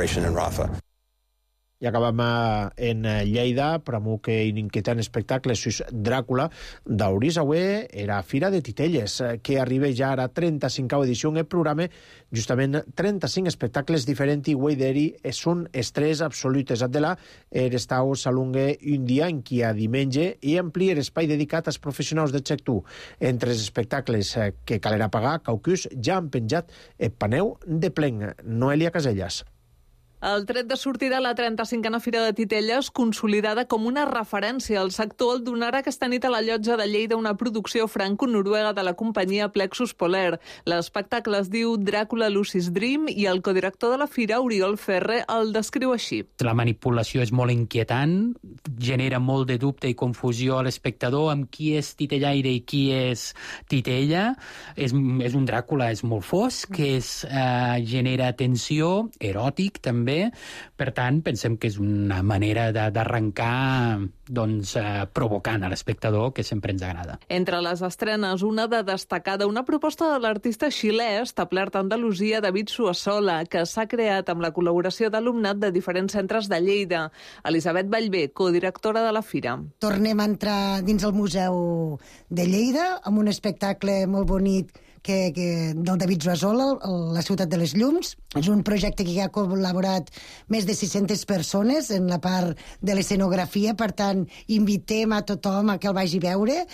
I acabem en Lleida, promou que un inquietant espectacle sus Dràcula d'Auris Agüé era Fira de Titelles, que arriba ja a la 35a edició en el programa, justament 35 espectacles diferents i guaideri són estrès absolutes. Adela, estau s'alungue un dia en qui a diumenge i amplia l'espai dedicat als professionals del sector. Entre els espectacles que calerà pagar, qualcus ja han penjat el paneu de plen. Noelia Casellas. El tret de sortida a la 35a Fira de Titelles, consolidada com una referència al sector, el donarà aquesta nit a la Llotja de Lleida una producció franco-noruega de la companyia Plexus Polar. L'espectacle es diu Dràcula Lucis Dream i el codirector de la fira, Oriol Ferre, el descriu així. La manipulació és molt inquietant, genera molt de dubte i confusió a l'espectador amb qui és titellaire i qui és titella. És un Dràcula, és molt fosc, genera tensió, eròtic també. Per tant, pensem que és una manera d'arrencar provocant a l'espectador, que sempre ens agrada. Entre les estrenes, una de destacada, una proposta de l'artista xilè establert a Andalusia, David Suasola, que s'ha creat amb la col·laboració d'alumnat de diferents centres de Lleida. Elisabet Vallvé, codirectora de la fira. Tornem a entrar dins el Museu de Lleida amb un espectacle molt bonic del David Suasola, La ciutat de les llums. És un projecte que ha col·laborat més de 600 persones en la part de l'escenografia, per tant, invitem a tothom a que el vagi a veure,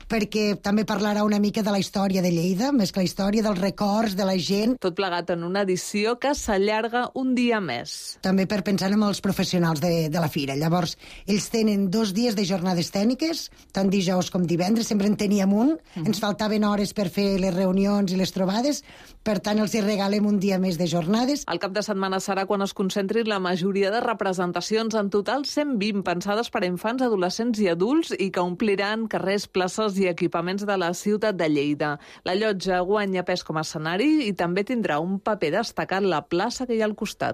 perquè també parlarà una mica de la història de Lleida, més que la història dels records de la gent. Tot plegat en una edició que s'allarga un dia més. També per pensar en els professionals de la fira. Llavors, ells tenen 2 dies de jornades tècniques, tant dijous com divendres, sempre en teníem un, ens faltaven hores per fer les reunions i les trobades, per tant els hi regalem un dia més de jornades. El cap de setmana serà quan es concentrin la majoria de representacions, en total 120, pensades per a infants, adolescents i adults, i que ompliran carrers, places i equipaments de la ciutat de Lleida. La llotja guanya pes com a escenari i també tindrà un paper destacat la plaça que hi ha al costat.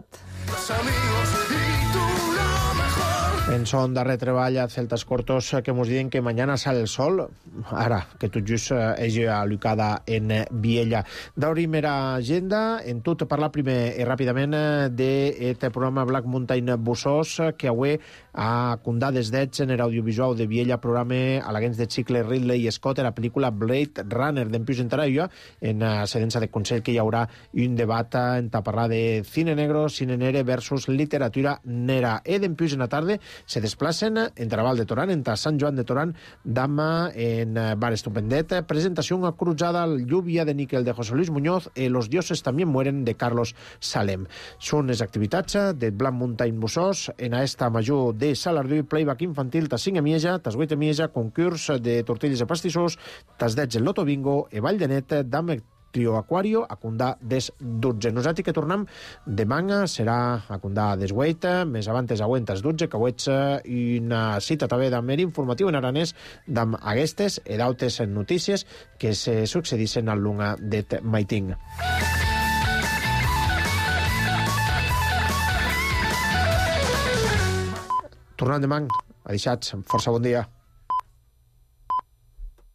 En son darrer treball a Celtas Cortos que mos diuen que mañana sale el sol, ara que tot just és allucada en Viella. D'obrim era agenda, en tot parlar primer i ràpidament d'aquest programa Black Mountain Bussos que avui a Condades d'Eds en l'audiovisual de Viella programa a l'agents de cicle Ridley Scott en la pel·lícula Blade Runner. Dempuix entrarà jo en la sedència de Consell que hi haurà un debat en parlar de cine negro, cine nere versus literatura nera. E dempuix en la tarda se desplacen entre Val de Torán, entre Sant Joan de Torán, Dama, en Bar Estupendet, presentación cruzada Lluvia de níquel de José Luis Muñoz, Los dioses también mueren de Carlos Salem. Són les activitats de Black Mountain Bussos en esta major de Salardú, playback infantil, tas 5 a Mieja, tas 8 a Mieja, concurs de tortilles i pastissos, tas 10 en Loto Bingo, e Vall de Net, Dama Trio Aquario, a Condà des 12. Nosaltres que tornem demà serà a Condà des 8, més abans a Huentes 12, que avui una cita també de mer informatiu en aranès d'amb aquestes i d'altres notícies que se succedissin al lunga det maiting. Tornant demà, a deixats, força bon dia.